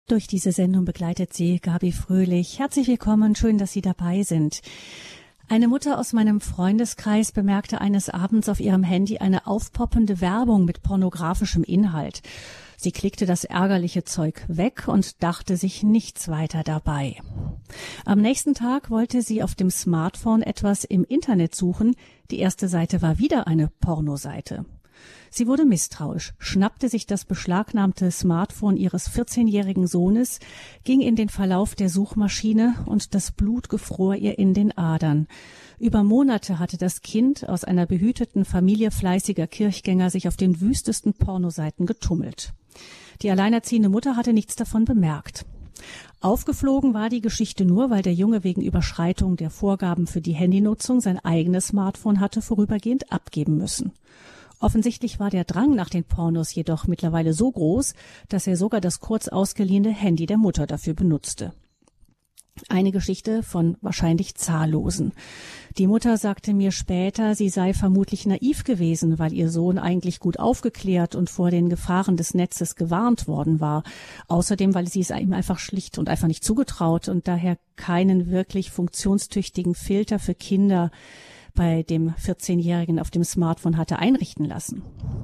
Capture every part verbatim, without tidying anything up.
Durch diese Sendung begleitet sie Gabi Fröhlich. Herzlich willkommen, schön, dass Sie dabei sind. Eine Mutter aus meinem Freundeskreis bemerkte eines Abends auf ihrem Handy eine aufpoppende Werbung mit pornografischem Inhalt. Sie klickte das ärgerliche Zeug weg und dachte sich nichts weiter dabei. Am nächsten Tag wollte sie auf dem Smartphone etwas im Internet suchen. Die erste Seite war wieder eine Pornoseite. Sie wurde misstrauisch, schnappte sich das beschlagnahmte Smartphone ihres vierzehnjährigen Sohnes, ging in den Verlauf der Suchmaschine und das Blut gefror ihr in den Adern. Über Monate hatte das Kind aus einer behüteten Familie fleißiger Kirchgänger sich auf den wüstesten Pornoseiten getummelt. Die alleinerziehende Mutter hatte nichts davon bemerkt. Aufgeflogen war die Geschichte nur, weil der Junge wegen Überschreitung der Vorgaben für die Handynutzung sein eigenes Smartphone hatte vorübergehend abgeben müssen. Offensichtlich war der Drang nach den Pornos jedoch mittlerweile so groß, dass er sogar das kurz ausgeliehene Handy der Mutter dafür benutzte. Eine Geschichte von wahrscheinlich Zahllosen. Die Mutter sagte mir später, sie sei vermutlich naiv gewesen, weil ihr Sohn eigentlich gut aufgeklärt und vor den Gefahren des Netzes gewarnt worden war. Außerdem, weil sie es ihm einfach schlicht und einfach nicht zugetraut und daher keinen wirklich funktionstüchtigen Filter für Kinder bei dem vierzehnjährigen auf dem Smartphone hatte einrichten lassen.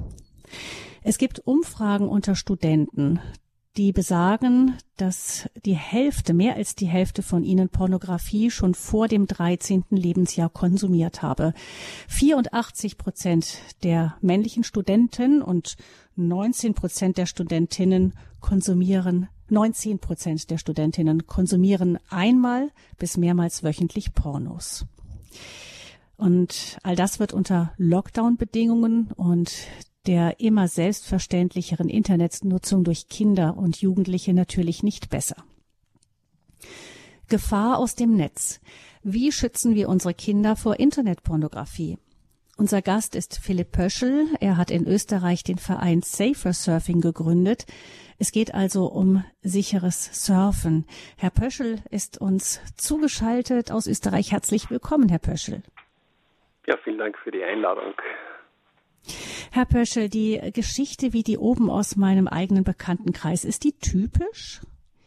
Es gibt Umfragen unter Studenten, die besagen, dass die Hälfte, mehr als die Hälfte von ihnen Pornografie schon vor dem dreizehnten Lebensjahr konsumiert habe. vierundachtzig Prozent der männlichen Studenten und neunzehn Prozent der Studentinnen konsumieren, neunzehn Prozent der Studentinnen konsumieren einmal bis mehrmals wöchentlich Pornos. Und all das wird unter Lockdown-Bedingungen und der immer selbstverständlicheren Internetnutzung durch Kinder und Jugendliche natürlich nicht besser. Gefahr aus dem Netz. Wie schützen wir unsere Kinder vor Internetpornografie? Unser Gast ist Philipp Pöschl. Er hat in Österreich den Verein Safer Surfing gegründet. Es geht also um sicheres Surfen. Herr Pöschl ist uns zugeschaltet aus Österreich. Herzlich willkommen, Herr Pöschl. Ja, vielen Dank für die Einladung. Herr Pöschl, die Geschichte wie die oben aus meinem eigenen Bekanntenkreis, ist die typisch?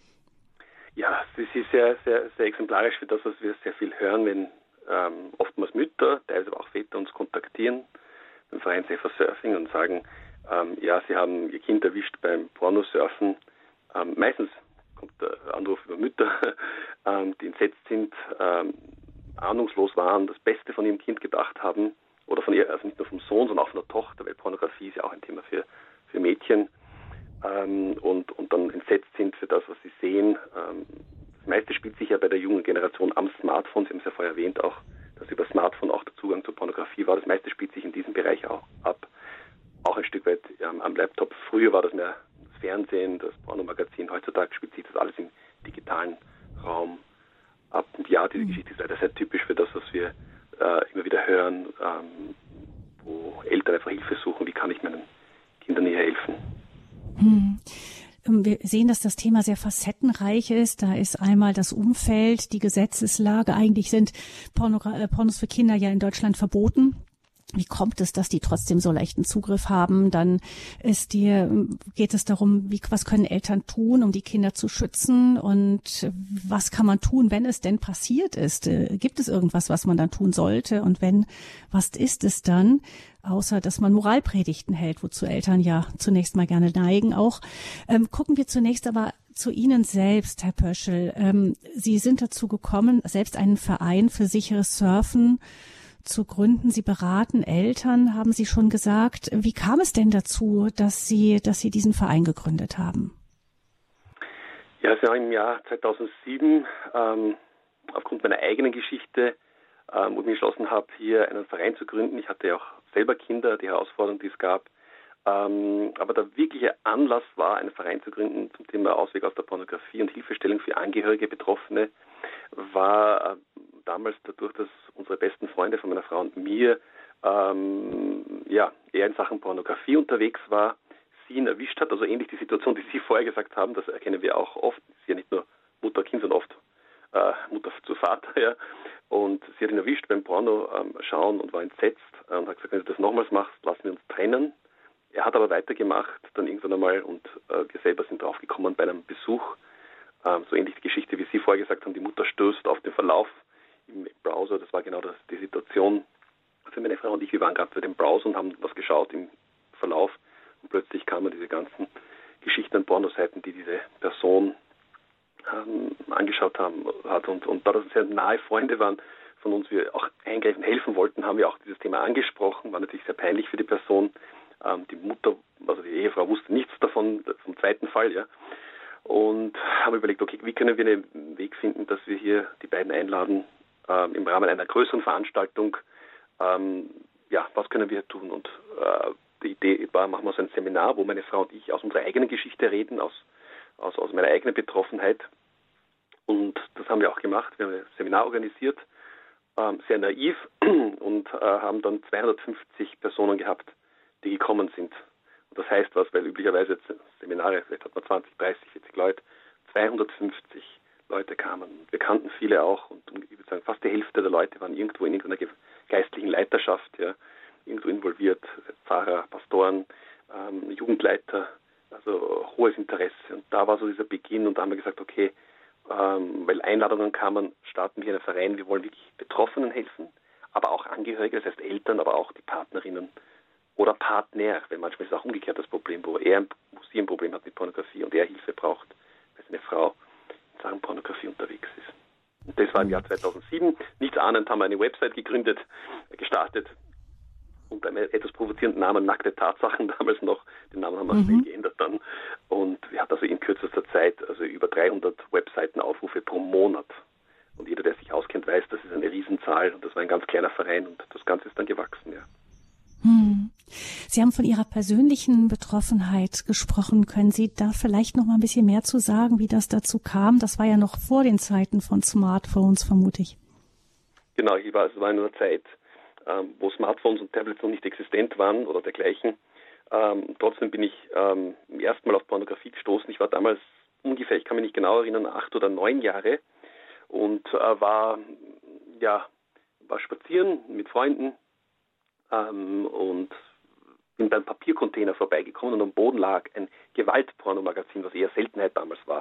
Ja, sie ist sehr, sehr, sehr exemplarisch für das, was wir sehr viel hören, wenn ähm, oftmals Mütter, teilweise aber auch Väter uns kontaktieren beim Verein Safer Surfing und sagen, ähm, ja, sie haben ihr Kind erwischt beim Pornosurfen. Ähm, meistens kommt der Anruf über Mütter, ähm, die entsetzt sind, ähm, ahnungslos waren, das Beste von ihrem Kind gedacht haben, oder von ihr, also nicht nur vom Sohn, sondern auch von der Tochter, weil Pornografie ist ja auch ein Thema für, für Mädchen, ähm, und, und dann entsetzt sind für das, was sie sehen. Ähm, das meiste spielt sich ja bei der jungen Generation am Smartphone, Sie haben es ja vorher erwähnt auch, dass über Smartphone auch der Zugang zur Pornografie war. Das meiste spielt sich in diesem Bereich auch ab, auch ein Stück weit ähm, am Laptop. Früher war das mehr das Fernsehen, das Pornomagazin, heutzutage spielt sich das alles im digitalen Raum ab. Und ja, diese Geschichte ist leider sehr typisch für das, was wir äh, immer wieder hören, ähm, wo Eltern einfach Hilfe suchen, wie kann ich meinen Kindern hier helfen. Hm. Wir sehen, dass das Thema sehr facettenreich ist. Da ist einmal das Umfeld, die Gesetzeslage. Eigentlich sind Pornogra- äh, Pornos für Kinder ja in Deutschland verboten. Wie kommt es, dass die trotzdem so leichten Zugriff haben? Dann ist die, geht es darum, wie, was können Eltern tun, um die Kinder zu schützen? Und was kann man tun, wenn es denn passiert ist? Gibt es irgendwas, was man dann tun sollte? Und wenn, was ist es dann? Außer, dass man Moralpredigten hält, wozu Eltern ja zunächst mal gerne neigen auch. Ähm, gucken wir zunächst aber zu Ihnen selbst, Herr Pöschl. Ähm, Sie sind dazu gekommen, selbst einen Verein für sicheres Surfen zu gründen. Sie beraten Eltern, haben Sie schon gesagt. Wie kam es denn dazu, dass Sie, dass Sie diesen Verein gegründet haben? Ja, es war im Jahr zweitausendsieben, ähm, aufgrund meiner eigenen Geschichte, ähm, wo ich mich entschlossen habe, hier einen Verein zu gründen. Ich hatte ja auch selber Kinder, die Herausforderung, die es gab. Ähm, aber der wirkliche Anlass war, einen Verein zu gründen zum Thema Ausweg aus der Pornografie und Hilfestellung für Angehörige, Betroffene, war äh, damals dadurch, dass unsere besten Freunde von meiner Frau und mir ähm, ja, eher in Sachen Pornografie unterwegs war, sie ihn erwischt hat, also ähnlich die Situation, die Sie vorher gesagt haben, das erkennen wir auch oft, es ist ja nicht nur Mutter, Kind, sondern oft äh, Mutter zu Vater, ja, und sie hat ihn erwischt beim Porno ähm, schauen und war entsetzt äh, und hat gesagt, wenn du das nochmals machst, lassen wir uns trennen. Er hat aber weitergemacht, dann irgendwann einmal, und äh, wir selber sind draufgekommen bei einem Besuch ähm, so ähnlich die Geschichte, wie Sie vorher gesagt haben, die Mutter stößt auf den Verlauf im Browser. Das war genau das, die Situation für meine Frau und ich. Wir waren gerade für den Browser und haben was geschaut im Verlauf und plötzlich kamen diese ganzen Geschichten an Pornoseiten, die diese Person ähm, angeschaut haben hat. Und, und da das sehr nahe Freunde waren von uns, wir auch eingreifen helfen wollten, haben wir auch dieses Thema angesprochen. War natürlich sehr peinlich für die Person. Ähm, die Mutter, also die Ehefrau, wusste nichts davon, vom zweiten Fall, ja. Und haben überlegt, okay, wie können wir einen Weg finden, dass wir hier die beiden einladen, ähm, im Rahmen einer größeren Veranstaltung, ähm, ja, was können wir tun? Und äh, die Idee war, machen wir so ein Seminar, wo meine Frau und ich aus unserer eigenen Geschichte reden, aus, aus, aus meiner eigenen Betroffenheit. Und das haben wir auch gemacht. Wir haben ein Seminar organisiert, ähm, sehr naiv, und äh, haben dann zweihundertfünfzig Personen gehabt, die gekommen sind. Und das heißt was, weil üblicherweise jetzt Seminare, vielleicht hat man zwanzig, dreißig, vierzig Leute, zweihundertfünfzig Leute kamen. Wir kannten viele auch und ich würde sagen, fast die Hälfte der Leute waren irgendwo in irgendeiner geistlichen Leiterschaft, ja, irgendwo involviert, Pfarrer, Pastoren, ähm, Jugendleiter, also hohes Interesse. Und da war so dieser Beginn und da haben wir gesagt, okay, ähm, weil Einladungen kamen, starten wir einen Verein, wir wollen wirklich Betroffenen helfen, aber auch Angehörige, das heißt Eltern, aber auch die Partnerinnen oder Partner, weil manchmal ist es auch umgekehrt das Problem, wo er, wo sie ein Problem hat mit Pornografie und er Hilfe braucht, weil seine Frau in Sachen Pornografie unterwegs ist. Und das war im Jahr zweitausendsieben. Nichts ahnend haben wir eine Website gegründet, gestartet unter einem etwas provozierenden Namen Nackte Tatsachen damals noch. Den Namen haben wir mhm. schnell geändert dann. Und wir hatten also in kürzester Zeit also über dreihundert Webseitenaufrufe pro Monat. Und jeder, der sich auskennt, weiß, das ist eine Riesenzahl und das war ein ganz kleiner Verein und das Ganze ist dann gewachsen, ja. Hm. Sie haben von Ihrer persönlichen Betroffenheit gesprochen. Können Sie da vielleicht noch mal ein bisschen mehr zu sagen, wie das dazu kam? Das war ja noch vor den Zeiten von Smartphones, vermute ich. Genau, ich war, es war in einer Zeit, ähm, wo Smartphones und Tablets noch nicht existent waren oder dergleichen. Ähm, trotzdem bin ich ähm, im ersten Mal auf Pornografie gestoßen. Ich war damals ungefähr, ich kann mich nicht genau erinnern, acht oder neun Jahre und äh, war, ja, war spazieren mit Freunden ähm, und bin beim Papiercontainer vorbeigekommen und am Boden lag ein Gewaltpornomagazin, was eher Seltenheit damals war.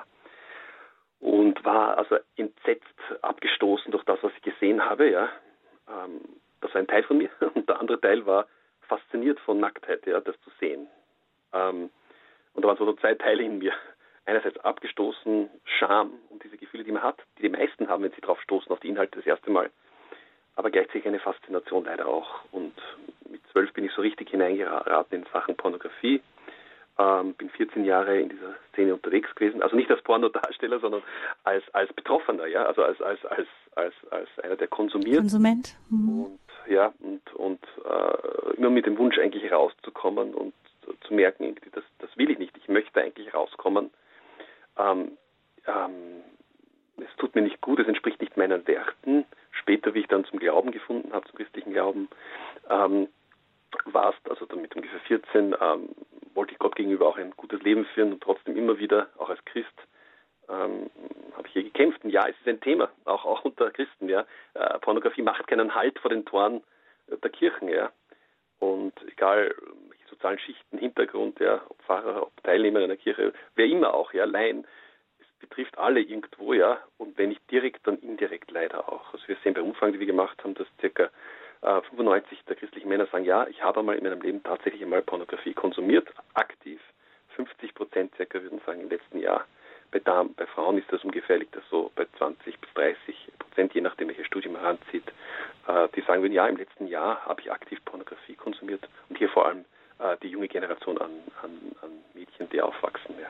Und war also entsetzt abgestoßen durch das, was ich gesehen habe, ja. Ähm, das war ein Teil von mir und der andere Teil war fasziniert von Nacktheit, ja, das zu sehen. Ähm, und da waren so zwei Teile in mir. Einerseits abgestoßen, Scham und diese Gefühle, die man hat, die die meisten haben, wenn sie drauf stoßen, auf die Inhalte das erste Mal. Aber gleichzeitig eine Faszination leider auch. Und mit zwölf bin ich so richtig hineingeraten in Sachen Pornografie. Ähm, bin vierzehn Jahre in dieser Szene unterwegs gewesen. Also nicht als Pornodarsteller, sondern als, als Betroffener, ja, also als, als, als, als, als einer, der konsumiert. Konsument. Mhm. Und ja, und, und äh, immer mit dem Wunsch eigentlich rauszukommen und zu merken, irgendwie, das, das will ich nicht. Ich möchte eigentlich rauskommen. Ähm, ähm, es tut mir nicht gut, es entspricht nicht meinen Werten. Später, wie ich dann zum Glauben gefunden habe, zum christlichen Glauben, ähm, war es, also dann mit ungefähr vierzehn, ähm, wollte ich Gott gegenüber auch ein gutes Leben führen und trotzdem immer wieder, auch als Christ, ähm, habe ich hier gekämpft. Und ja, es ist ein Thema, auch, auch unter Christen, ja. Äh, Pornografie macht keinen Halt vor den Toren der Kirchen, ja. Und egal, welche sozialen Schichten, Hintergrund, ja, ob Pfarrer, ob Teilnehmer einer Kirche, wer immer auch, ja, Laien, es betrifft alle irgendwo, ja, und wenn nicht direkt, dann indirekt leider auch. Also wir sehen bei Umfragen, die wir gemacht haben, dass circa äh, fünfundneunzig der christlichen Männer sagen, ja, ich habe einmal in meinem Leben tatsächlich einmal Pornografie konsumiert, aktiv. fünfzig Prozent circa würden sagen im letzten Jahr. Bei Damen, bei Frauen ist das ungefähr, liegt das so bei zwanzig bis dreißig Prozent, je nachdem, welche Studie man heranzieht. Äh, die sagen würden, ja, im letzten Jahr habe ich aktiv Pornografie konsumiert und hier vor allem äh, die junge Generation an, an, an Mädchen, die aufwachsen. Ja.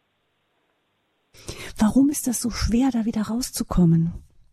Warum ist das so schwer, da wieder rauszukommen?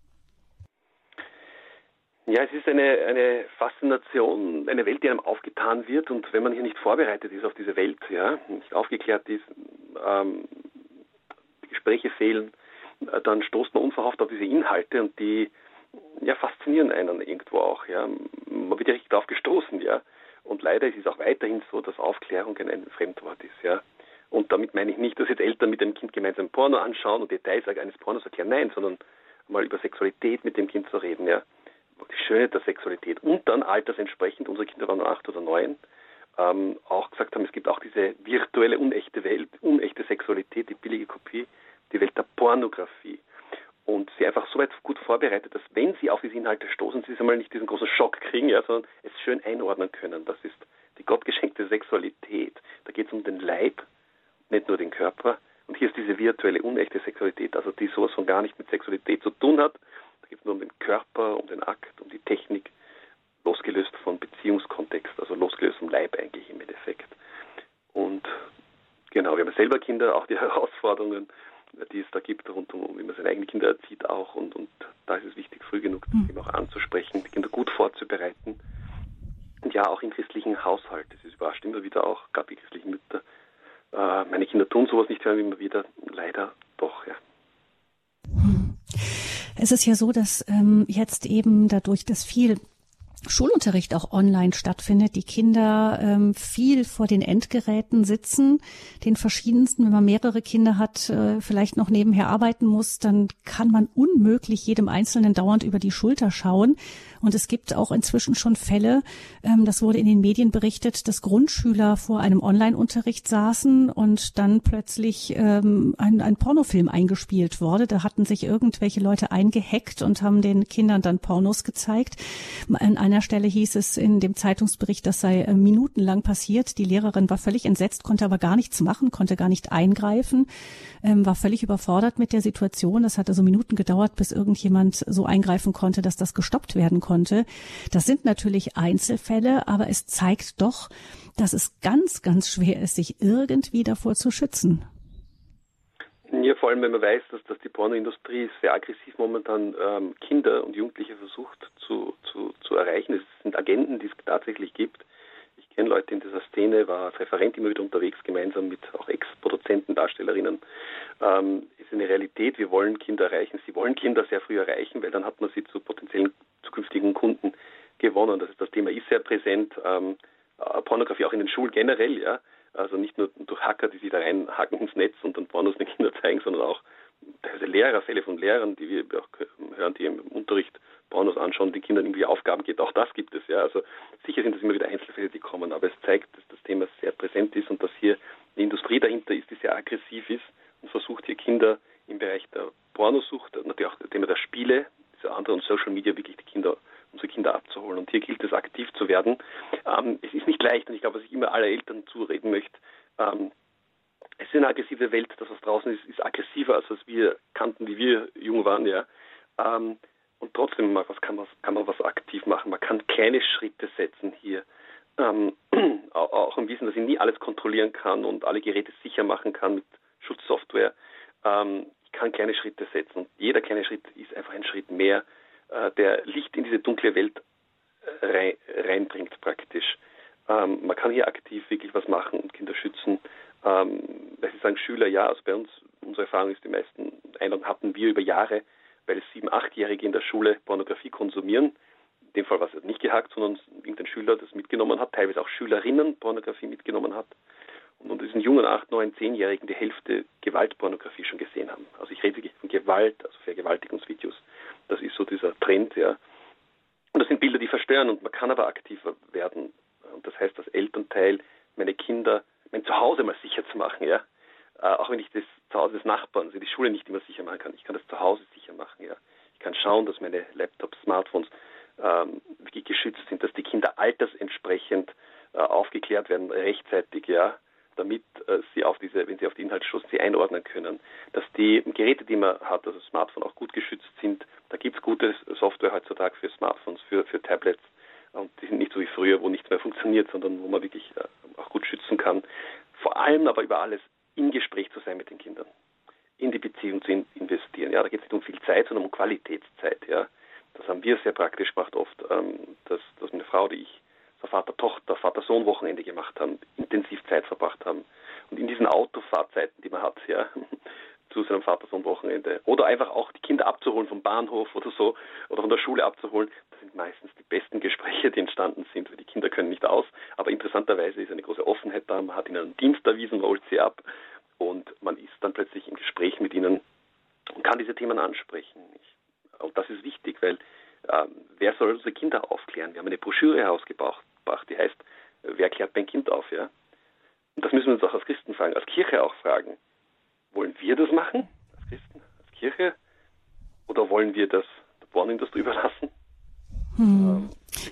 Ja, es ist eine, eine Faszination, eine Welt, die einem aufgetan wird und wenn man hier nicht vorbereitet ist auf diese Welt, ja, nicht aufgeklärt ist, ähm, die Gespräche fehlen, äh, dann stoßt man unverhofft auf diese Inhalte und die ja, faszinieren einen irgendwo auch. Ja. Man wird ja richtig darauf gestoßen, ja. Und leider ist es auch weiterhin so, dass Aufklärung ein Fremdwort ist, ja. Und damit meine ich nicht, dass jetzt Eltern mit dem Kind gemeinsam Porno anschauen und Details eines Pornos erklären, nein, sondern mal über Sexualität mit dem Kind zu reden, ja. Die Schöne der Sexualität und dann altersentsprechend, unsere Kinder waren nur acht oder neun, ähm, auch gesagt haben, es gibt auch diese virtuelle, unechte Welt, unechte Sexualität, die billige Kopie, die Welt der Pornografie. Und sie einfach so weit gut vorbereitet, dass wenn sie auf diese Inhalte stoßen, sie einmal nicht diesen großen Schock kriegen, ja, sondern es schön einordnen können. Das ist die gottgeschenkte Sexualität. Da geht es um den Leib, nicht nur den Körper. Und hier ist diese virtuelle, unechte Sexualität, also die sowas von gar nicht mit Sexualität zu tun hat. Da geht es nur um den Körper, um den Akt, um die Technik, losgelöst von Beziehungskontext, also losgelöst vom Leib eigentlich im Endeffekt. Und genau, wir haben selber Kinder, auch die Herausforderungen, die es da gibt, rund um, wie man seine eigenen Kinder erzieht auch. Und, und da ist es wichtig, früh genug das Thema auch anzusprechen, die Kinder gut vorzubereiten. Und ja, auch im christlichen Haushalt. Das ist überrascht immer wieder auch, gerade die christlichen Mütter. Äh, meine Kinder tun sowas nicht, hören wir immer wieder. Leider doch, ja. Es ist ja so, dass ähm, jetzt eben dadurch, dass viel Schulunterricht auch online stattfindet, die Kinder ähm, viel vor den Endgeräten sitzen, den verschiedensten, wenn man mehrere Kinder hat, äh, vielleicht noch nebenher arbeiten muss, dann kann man unmöglich jedem Einzelnen dauernd über die Schulter schauen. Und es gibt auch inzwischen schon Fälle, ähm, das wurde in den Medien berichtet, dass Grundschüler vor einem Online-Unterricht saßen und dann plötzlich ähm, ein, ein Pornofilm eingespielt wurde. Da hatten sich irgendwelche Leute eingehackt und haben den Kindern dann Pornos gezeigt. An einer Stelle hieß es in dem Zeitungsbericht, das sei äh, minutenlang passiert. Die Lehrerin war völlig entsetzt, konnte aber gar nichts machen, konnte gar nicht eingreifen, ähm, war völlig überfordert mit der Situation. Das hat also Minuten gedauert, bis irgendjemand so eingreifen konnte, dass das gestoppt werden konnte. Das sind natürlich Einzelfälle, aber es zeigt doch, dass es ganz, ganz schwer ist, sich irgendwie davor zu schützen. Ja, vor allem, wenn man weiß, dass, dass die Pornoindustrie sehr aggressiv momentan ähm, Kinder und Jugendliche versucht zu, zu, zu erreichen. Es sind Agenten, die es tatsächlich gibt. Ich kenne Leute in dieser Szene, war als Referent immer wieder unterwegs, gemeinsam mit auch Ex-Produzenten, Darstellerinnen. Ähm, ist eine Realität, wir wollen Kinder erreichen. Sie wollen Kinder sehr früh erreichen, weil dann hat man sie zu potenziellen zukünftigen Kunden gewonnen. Das, ist, das Thema ist sehr präsent. Ähm, Pornografie auch in den Schulen generell, ja. Also nicht nur durch Hacker, die sich da reinhacken ins Netz und dann Pornos den Kindern zeigen, sondern auch teilweise Lehrer, Fälle von Lehrern, die wir auch hören, die im Unterricht Pornos anschauen, die Kindern irgendwie Aufgaben gibt. Auch das gibt es, ja. Also sicher sind das immer wieder Einzelfälle, die kommen, aber es zeigt, dass das Thema sehr präsent ist und dass hier eine Industrie dahinter ist, die sehr aggressiv ist und versucht hier Kinder im Bereich der Pornosucht, natürlich auch das Thema der Spiele, diese anderen Social Media, wirklich die Kinder, unsere Kinder abzuholen. Und hier gilt es, aktiv zu werden. Ähm, es ist nicht leicht und ich glaube, was ich immer alle Eltern zureden möchte, ähm, es ist eine aggressive Welt, das was draußen ist, ist aggressiver, als was wir kannten, wie wir jung waren, ja. Ähm, und trotzdem, was kann man, kann man was aktiv machen? Man kann kleine Schritte setzen hier. Ähm, auch im Wissen, dass ich nie alles kontrollieren kann und alle Geräte sicher machen kann mit Schutzsoftware. Ähm, ich kann kleine Schritte setzen und jeder kleine Schritt ist einfach ein Schritt mehr, äh, der Licht in diese dunkle Welt äh, rein, reinbringt praktisch. Ähm, man kann hier aktiv wirklich was machen und Kinder schützen. Ähm, weil Sie sagen Schüler, ja, also bei uns, unsere Erfahrung ist, die meisten Einladungen hatten wir über Jahre, weil es sieben-, achtjährige in der Schule Pornografie konsumieren. In dem Fall war es nicht gehackt, sondern irgendein Schüler das mitgenommen hat, teilweise auch Schülerinnen Pornografie mitgenommen hat. Und unter diesen jungen acht-, neun-, zehnjährigen die Hälfte Gewaltpornografie schon gesehen haben. Also ich rede wirklich von Gewalt, also Vergewaltigungsvideos. Das ist so dieser Trend, ja. Und das sind Bilder, die verstören und man kann aber aktiver werden. Und das heißt, als Elternteil meine Kinder, mein Zuhause mal sicher zu machen, ja. Äh, auch wenn ich das Zuhause des Nachbarn, also die Schule nicht immer sicher machen kann. Ich kann das Zuhause sicher machen, ja. Ich kann schauen, dass meine Laptops, Smartphones ähm, wirklich geschützt sind, dass die Kinder altersentsprechend äh, aufgeklärt werden, rechtzeitig, ja, damit äh, sie auf diese, wenn sie auf die Inhalte stoßen, sie einordnen können. Dass die Geräte, die man hat, also Smartphone, auch gut geschützt sind. Da gibt es gute Software heutzutage für Smartphones, für, für Tablets. Und die sind nicht so wie früher, wo nichts mehr funktioniert, sondern wo man wirklich äh, auch gut schützen kann. Vor allem aber über alles im Gespräch zu sein mit den Kindern, in die Beziehung zu investieren. Ja, da geht es nicht um viel Zeit, sondern um Qualitätszeit. Ja, das haben wir sehr praktisch gemacht oft, ähm, dass, dass meine Frau, die ich so Vater-Tochter, Vater-Sohn-Wochenende gemacht haben, intensiv Zeit verbracht haben. Und in diesen Autofahrzeiten, die man hat, ja, zu seinem Vater-Sohn-Wochenende, oder einfach auch die Kinder abzuholen vom Bahnhof oder so, oder von der Schule abzuholen, das sind meistens die besten Gespräche, die entstanden sind, weil die Kinder können nicht aus, aber interessanterweise ist eine große Offenheit da, man hat ihnen einen Dienst erwiesen, man holt sie ab und man ist dann plötzlich im Gespräch mit ihnen und kann diese Themen ansprechen. Ich, und das ist wichtig, weil äh, wer soll unsere Kinder aufklären? Wir haben eine Broschüre herausgebracht, die heißt, wer klärt mein Kind auf? Ja? Und das müssen wir uns auch als Christen fragen, als Kirche auch fragen. Wollen wir das machen, als Christen?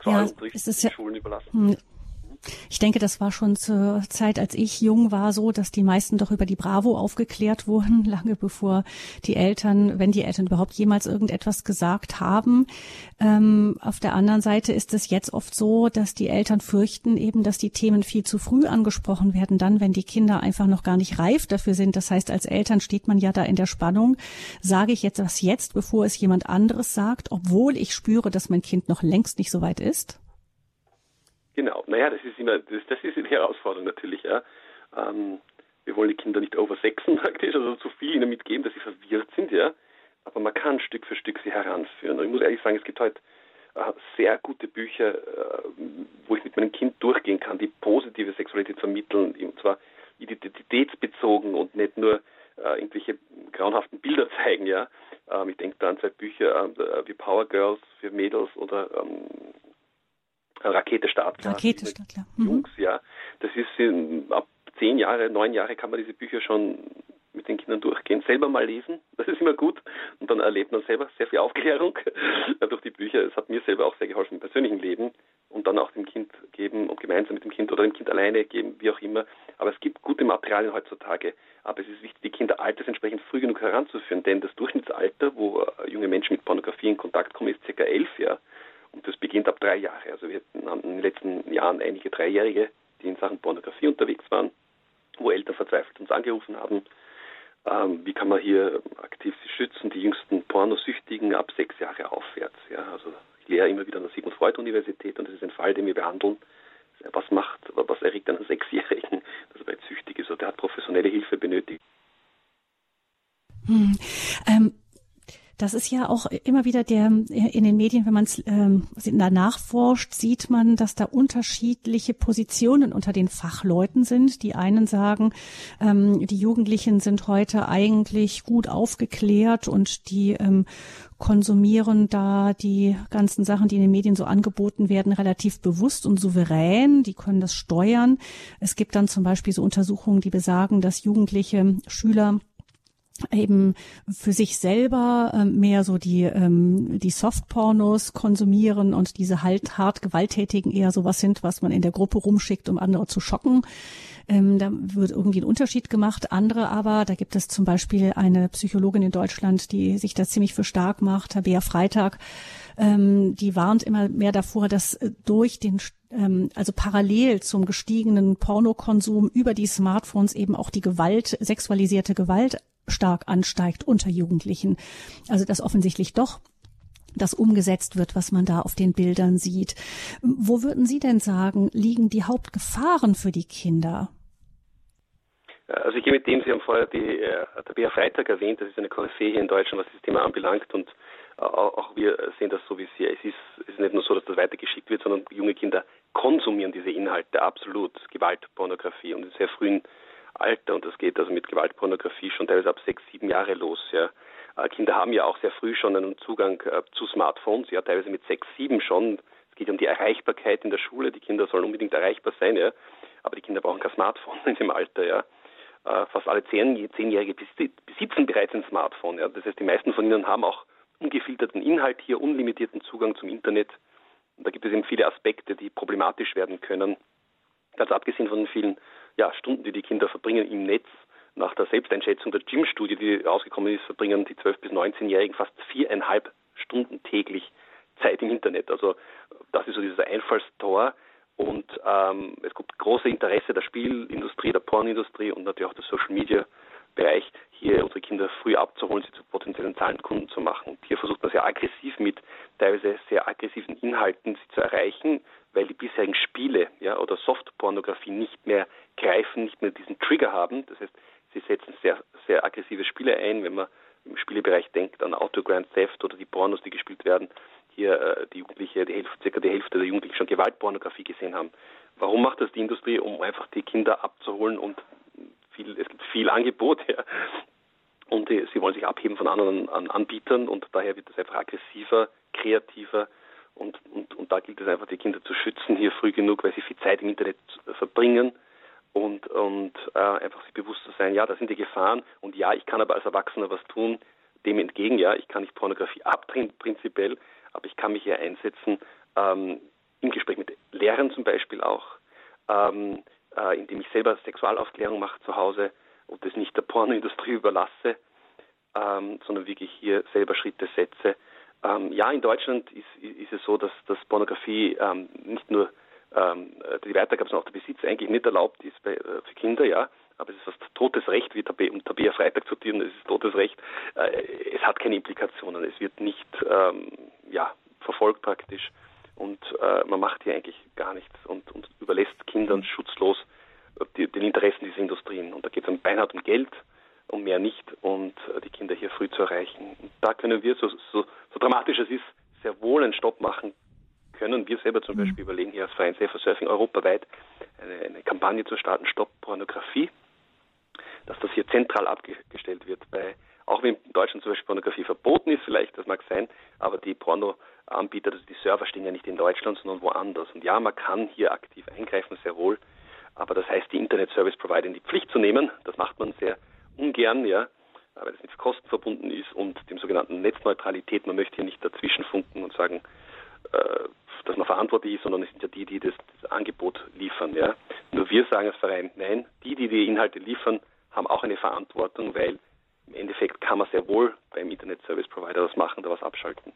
Sexualunterricht ja, es ist den ja, Schulen überlassen. Hm. Ich denke, das war schon zur Zeit, als ich jung war, so, dass die meisten doch über die Bravo aufgeklärt wurden, lange bevor die Eltern, wenn die Eltern überhaupt jemals irgendetwas gesagt haben. Ähm, auf der anderen Seite ist es jetzt oft so, dass die Eltern fürchten eben, dass die Themen viel zu früh angesprochen werden, dann, wenn die Kinder einfach noch gar nicht reif dafür sind. Das heißt, als Eltern steht man ja da in der Spannung. Sage ich jetzt was jetzt, bevor es jemand anderes sagt, obwohl ich spüre, dass mein Kind noch längst nicht so weit ist? Genau, naja, das ist immer, das, das ist die Herausforderung natürlich, ja. Ähm, wir wollen die Kinder nicht oversexen praktisch, also zu viel ihnen mitgeben, dass sie verwirrt sind, ja. Aber man kann Stück für Stück sie heranführen. Und ich muss ehrlich sagen, es gibt heute äh, sehr gute Bücher, äh, wo ich mit meinem Kind durchgehen kann, die positive Sexualität vermitteln, und zwar identitätsbezogen und nicht nur äh, irgendwelche grauenhaften Bilder zeigen, ja. Ähm, ich denke da an zwei Bücher äh, wie Power Girls für Mädels oder ähm, Rakete Startklar. Rakete Startklar. Mhm. Jungs, ja. Das ist in, ab zehn Jahre, neun Jahre kann man diese Bücher schon mit den Kindern durchgehen. Selber mal lesen, das ist immer gut. Und dann erlebt man selber sehr viel Aufklärung durch die Bücher. Es hat mir selber auch sehr geholfen im persönlichen Leben. Und dann auch dem Kind geben und gemeinsam mit dem Kind oder dem Kind alleine geben, wie auch immer. Aber es gibt gute Materialien heutzutage. Aber es ist wichtig, die Kinder altersentsprechend früh genug heranzuführen. Denn das Durchschnittsalter, wo junge Menschen mit Pornografie in Kontakt kommen, ist circa elf Jahre. Und das beginnt ab drei Jahre. Also wir hatten in den letzten Jahren einige Dreijährige, die in Sachen Pornografie unterwegs waren, wo Eltern verzweifelt uns angerufen haben. Ähm, wie kann man hier aktiv sie schützen? Die jüngsten Pornosüchtigen ab sechs Jahre aufwärts. Ja, also ich lehre immer wieder an der Sigmund Freud Universität und das ist ein Fall, den wir behandeln. Was macht, was erregt einen Sechsjährigen, dass er bereits süchtig ist? Oder der hat professionelle Hilfe benötigt. Hm. Ähm. Das ist ja auch immer wieder der in den Medien, wenn man es ähm, danach forscht, sieht man, dass da unterschiedliche Positionen unter den Fachleuten sind. Die einen sagen, ähm, die Jugendlichen sind heute eigentlich gut aufgeklärt und die ähm, konsumieren da die ganzen Sachen, die in den Medien so angeboten werden, relativ bewusst und souverän. Die können das steuern. Es gibt dann zum Beispiel so Untersuchungen, die besagen, dass jugendliche Schüler eben für sich selber ähm, mehr so die ähm, die Softpornos konsumieren und diese halt hart gewalttätigen eher sowas sind, was man in der Gruppe rumschickt, um andere zu schocken. Ähm, da wird irgendwie ein Unterschied gemacht. Andere aber, da gibt es zum Beispiel eine Psychologin in Deutschland, die sich da ziemlich für stark macht, Tabea Freitag, ähm, die warnt immer mehr davor, dass durch den ähm, also parallel zum gestiegenen Pornokonsum über die Smartphones eben auch die Gewalt, sexualisierte Gewalt stark ansteigt unter Jugendlichen. Also dass offensichtlich doch das umgesetzt wird, was man da auf den Bildern sieht. Wo würden Sie denn sagen, liegen die Hauptgefahren für die Kinder? Also ich gehe mit dem, Sie haben vorher die äh, Tabea Freitag erwähnt, das ist eine Koryphäe hier in Deutschland, was das Thema anbelangt und äh, auch wir sehen das so wie Sie. Es ist, es ist nicht nur so, dass das weitergeschickt wird, sondern junge Kinder konsumieren diese Inhalte absolut, Gewaltpornografie und in sehr frühen Alter und das geht also mit Gewaltpornografie schon teilweise ab sechs, sieben Jahre los. Ja. Äh, Kinder haben ja auch sehr früh schon einen Zugang äh, zu Smartphones, ja teilweise mit sechs, sieben schon. Es geht um die Erreichbarkeit in der Schule, die Kinder sollen unbedingt erreichbar sein, ja, aber die Kinder brauchen kein Smartphone in dem Alter, ja. Äh, fast alle zehn, Zehnjährige besitzen bereits ein Smartphone. Ja. Das heißt, die meisten von ihnen haben auch ungefilterten Inhalt hier, unlimitierten Zugang zum Internet. Und da gibt es eben viele Aspekte, die problematisch werden können. Ganz abgesehen von den vielen ja, Stunden, die die Kinder verbringen im Netz. Nach der Selbsteinschätzung der Gym-Studie, die rausgekommen ist, verbringen die zwölf- bis neunzehnjährigen fast viereinhalb Stunden täglich Zeit im Internet. Also das ist so dieses Einfallstor. Und ähm, es gibt große Interesse der Spielindustrie, der Pornindustrie und natürlich auch der Social-Media-Bereich, hier unsere Kinder früh abzuholen, sie zu potenziellen Zahlenkunden zu machen. Und hier versucht man sehr aggressiv mit teilweise sehr aggressiven Inhalten sie zu erreichen, weil die bisherigen Spiele ja, oder Softpornografie nicht mehr greifen, nicht mehr diesen Trigger haben. Das heißt, sie setzen sehr, sehr aggressive Spiele ein, wenn man im Spielebereich denkt an Auto Grand Theft oder die Pornos, die gespielt werden. Hier äh, die Jugendliche, die Hälfte, circa die Hälfte der Jugendlichen schon Gewaltpornografie gesehen haben. Warum macht das die Industrie? Um einfach die Kinder abzuholen und viel, es gibt viel Angebot. Ja. Und die, sie wollen sich abheben von anderen an Anbietern und daher wird es einfach aggressiver, kreativer und, und, und da gilt es einfach, die Kinder zu schützen, hier früh genug, weil sie viel Zeit im Internet verbringen und, und äh, einfach sich bewusst zu sein, ja, das sind die Gefahren und ja, ich kann aber als Erwachsener was tun, dem entgegen, ja, ich kann nicht Pornografie abdrehen prinzipiell, aber ich kann mich hier einsetzen, ähm, im Gespräch mit Lehrern zum Beispiel auch, ähm, äh, indem ich selber Sexualaufklärung mache zu Hause und das nicht der Pornoindustrie überlasse, ähm, sondern wirklich hier selber Schritte setze. Ähm, ja, in Deutschland ist, ist es so, dass, dass Pornografie ähm, nicht nur ähm, die Weitergabe, sondern auch der Besitz eigentlich nicht erlaubt ist bei, äh, für Kinder, ja. Aber es ist fast totes Recht, wie Tabea, um Tabea Freitag zu zitieren, es ist totes Recht. Äh, es hat keine Implikationen, es wird nicht ähm, ja, verfolgt praktisch und äh, man macht hier eigentlich gar nichts und, und überlässt Kindern schutzlos die, den Interessen dieser Industrien. Und da geht es um beinhart um Geld, um mehr nicht und äh, die Kinder hier früh zu erreichen. Und da können wir, so, so, so dramatisch es ist, sehr wohl einen Stopp machen können. Wir selber zum mhm. Beispiel überlegen hier als Verein Safer Surfing europaweit eine, eine Kampagne zu starten, Stopp Pornografie, dass das hier zentral abgestellt wird. Bei, auch wenn in Deutschland zum Beispiel Pornografie verboten ist, vielleicht, das mag sein, aber die Pornoanbieter, also die Server stehen ja nicht in Deutschland, sondern woanders. Und ja, man kann hier aktiv eingreifen, sehr wohl, aber das heißt, die Internet Service Provider in die Pflicht zu nehmen, das macht man sehr ungern, ja, weil es mit Kosten verbunden ist und dem sogenannten Netzneutralität. Man möchte hier nicht dazwischen funken und sagen, äh, dass man verantwortlich ist, sondern es sind ja die, die das, das Angebot liefern. Ja. Nur wir sagen als Verein, nein, die, die die Inhalte liefern, haben auch eine Verantwortung, weil im Endeffekt kann man sehr wohl beim Internet Service Provider was machen, da was abschalten.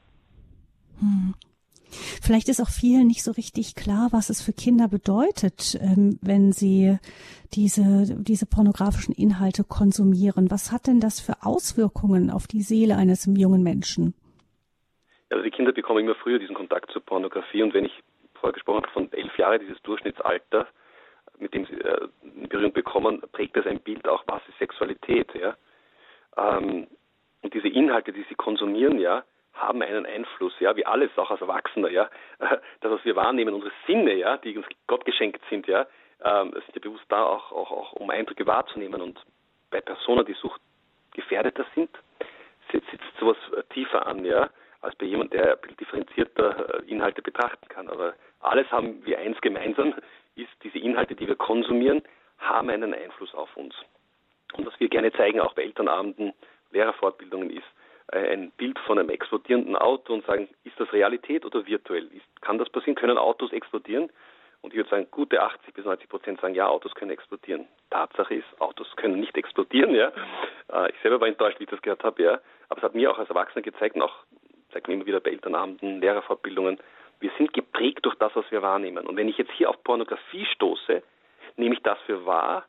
Hm. Vielleicht ist auch vielen nicht so richtig klar, was es für Kinder bedeutet, ähm, wenn sie diese, diese pornografischen Inhalte konsumieren. Was hat denn das für Auswirkungen auf die Seele eines jungen Menschen? Also die Kinder bekommen immer früher diesen Kontakt zur Pornografie und wenn ich vorher gesprochen habe von elf Jahren, dieses Durchschnittsalter, mit dem sie äh, in Berührung bekommen, prägt das ein Bild auch, was ist Sexualität, ja. Ähm, und diese Inhalte, die sie konsumieren, ja, haben einen Einfluss, ja, wie alles, auch als Erwachsener, ja. Das, was wir wahrnehmen, unsere Sinne, ja, die uns Gott geschenkt sind, ja, ähm, sind ja bewusst da auch, auch, auch, um Eindrücke wahrzunehmen. Und bei Personen, die suchtgefährdeter sind, sitzt sowas tiefer an, ja, als bei jemandem, der differenzierter Inhalte betrachten kann. Aber alles haben wir eins gemeinsam, ist, diese Inhalte, die wir konsumieren, haben einen Einfluss auf uns. Und was wir gerne zeigen, auch bei Elternabenden, Lehrerfortbildungen, ist ein Bild von einem explodierenden Auto und sagen, ist das Realität oder virtuell? Ist, kann das passieren? Können Autos explodieren? Und ich würde sagen, gute achtzig bis neunzig Prozent sagen, ja, Autos können explodieren. Tatsache ist, Autos können nicht explodieren, ja. Ich selber war enttäuscht, wie ich das gehört habe, ja. Aber es hat mir auch als Erwachsener gezeigt und auch zeigt mir immer wieder bei Elternabenden, Lehrerfortbildungen, wir sind geprägt durch das, was wir wahrnehmen. Und wenn ich jetzt hier auf Pornografie stoße, nehme ich das für wahr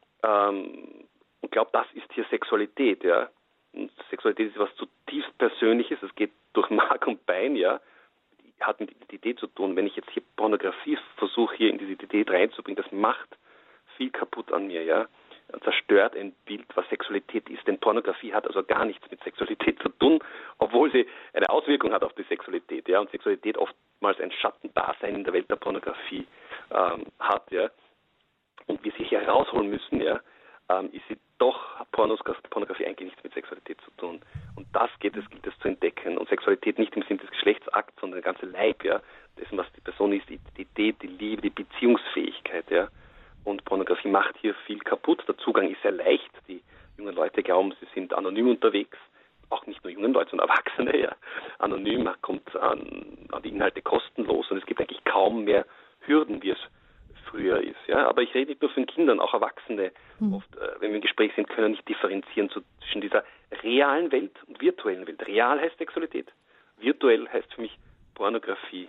ähm, und glaube, das ist hier Sexualität, ja. Und Sexualität ist was zutiefst Persönliches, es geht durch Mark und Bein, ja, hat mit Identität zu tun. Wenn ich jetzt hier Pornografie versuche, hier in diese Identität reinzubringen, das macht viel kaputt an mir, ja, zerstört ein Bild, was Sexualität ist. Denn Pornografie hat also gar nichts mit Sexualität zu tun, obwohl sie eine Auswirkung hat auf die Sexualität, ja, und Sexualität oftmals ein Schattendasein in der Welt der Pornografie ähm, hat, ja, und wir sich hier rausholen müssen, ja, ähm, ist sie doch, hat Pornografie eigentlich nichts mit Sexualität zu tun. Und das geht es, gilt es zu entdecken. Und Sexualität nicht im Sinne des Geschlechtsakts, sondern der ganze Leib, ja, dessen, was die Person ist, die Identität, die Liebe, die Beziehungsfähigkeit, ja. Und Pornografie macht hier viel kaputt. Der Zugang ist sehr leicht. Die jungen Leute glauben, sie sind anonym unterwegs. Auch nicht nur jungen Leute, sondern Erwachsene, ja. Anonym, man kommt an, an die Inhalte kostenlos und es gibt eigentlich kaum mehr Hürden, wie es früher ist, ja. Aber ich rede nicht nur von Kindern, auch Erwachsene. Mhm. Oft, äh, wenn wir im Gespräch sind, können nicht differenzieren zu, zwischen dieser realen Welt und virtuellen Welt. Real heißt Sexualität, virtuell heißt für mich Pornografie.